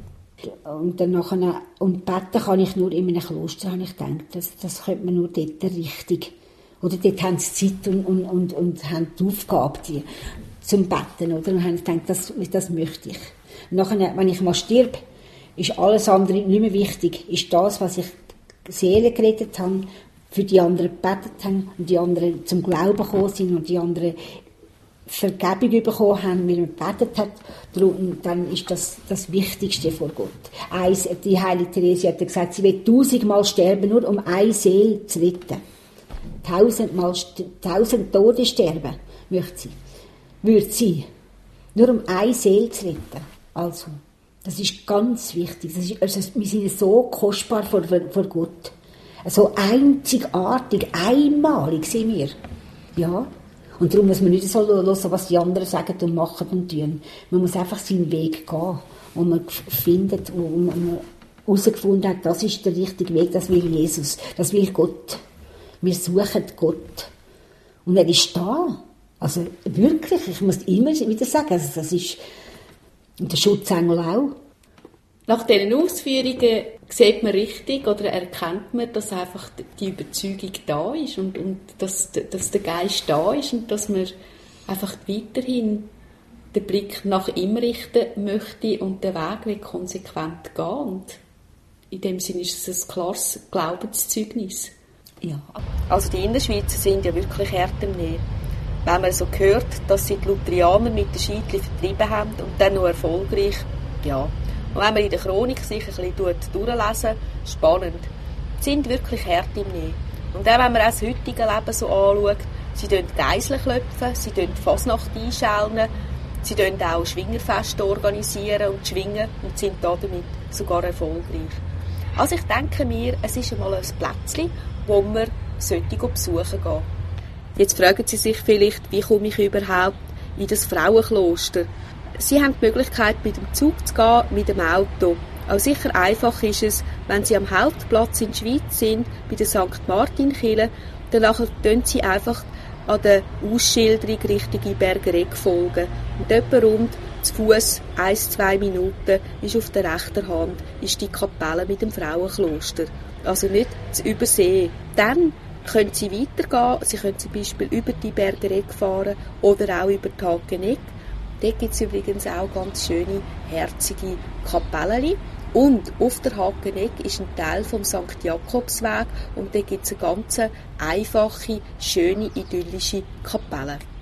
Und, dann nachher, und beten kann ich nur in einem Kloster, habe ich gedacht. Das, das könnte man nur dort richtig. Oder dort haben sie Zeit und, und, und, und haben die Aufgabe die, zum Beten. Oder? Und habe ich gedacht, das, das möchte ich. Und nachher, wenn ich mal stirb, ist alles andere nicht mehr wichtig. Ist das, was ich Seele geredet habe, für die anderen gebetet haben und die anderen zum Glauben gekommen sind und die anderen Vergebung bekommen haben, weil man gebetet hat. Darum, dann ist das das Wichtigste vor Gott. Eins, die heilige Therese hat gesagt, sie will tausendmal sterben, nur um eine Seele zu retten. Tausendmal, tausend Tode sterben, möchte sie. Würde sie. Nur um eine Seele zu retten. Also, das ist ganz wichtig. Das ist, also, wir sind so kostbar vor, vor Gott. So einzigartig, einmalig sind wir. Ja. Und darum muss man nicht so hören, was die anderen sagen und machen und tun. Man muss einfach seinen Weg gehen, wo man findet, wo man herausgefunden hat, das ist der richtige Weg, das will Jesus, das will Gott. Wir suchen Gott. Und er ist da. Also wirklich, ich muss immer wieder sagen, also das ist der Schutzengel auch. Nach diesen Ausführungen sieht man richtig oder erkennt man, dass einfach die Überzeugung da ist und, und dass, dass der Geist da ist und dass man einfach weiterhin den Blick nach ihm richten möchte und den Weg konsequent gehen. Und in dem Sinne ist es ein klares Glaubenszeugnis. Ja. Also die Innerschweizer sind ja wirklich härternäher. Wenn man so hört, dass sie die Lutherianer mit den Scheitli vertrieben haben und dann noch erfolgreich, ja. Und wenn man in der Chronik sich ein bisschen durchlesen, spannend. Sie sind wirklich hart im Nähe. Und auch wenn man auch das heutige Leben so anschaut, sie klopfen Geiseln klopfen, sie klopfen Fasnacht einschelnen, sie organisieren auch Schwingerfeste organisieren und schwingen und sind damit sogar erfolgreich. Also ich denke mir, es ist einmal ein Plätzchen, wo man sollte besuchen gehen. Jetzt fragen Sie sich vielleicht, wie komme ich überhaupt in das Frauenkloster? Sie haben die Möglichkeit, mit dem Zug zu gehen, mit dem Auto. Auch sicher einfach ist es, wenn Sie am Hauptplatz in der Schweiz sind, bei der Sankt Martin-Kirche, dann folgen Sie einfach an der Ausschilderung Richtung Bergeregg folgen. Und etwa rund zu Fuss, ein, zwei Minuten, ist auf der rechten Hand ist die Kapelle mit dem Frauenkloster. Also nicht zu übersehen. Dann können Sie weitergehen. Sie können zum Beispiel über die Bergeregg fahren oder auch über die Hagenegg. Dort gibt es übrigens auch ganz schöne, herzige Kapellen. Und auf der Hagenegg ist ein Teil vom Sankt Jakobsweg und dort gibt es eine ganz einfache, schöne, idyllische Kapelle.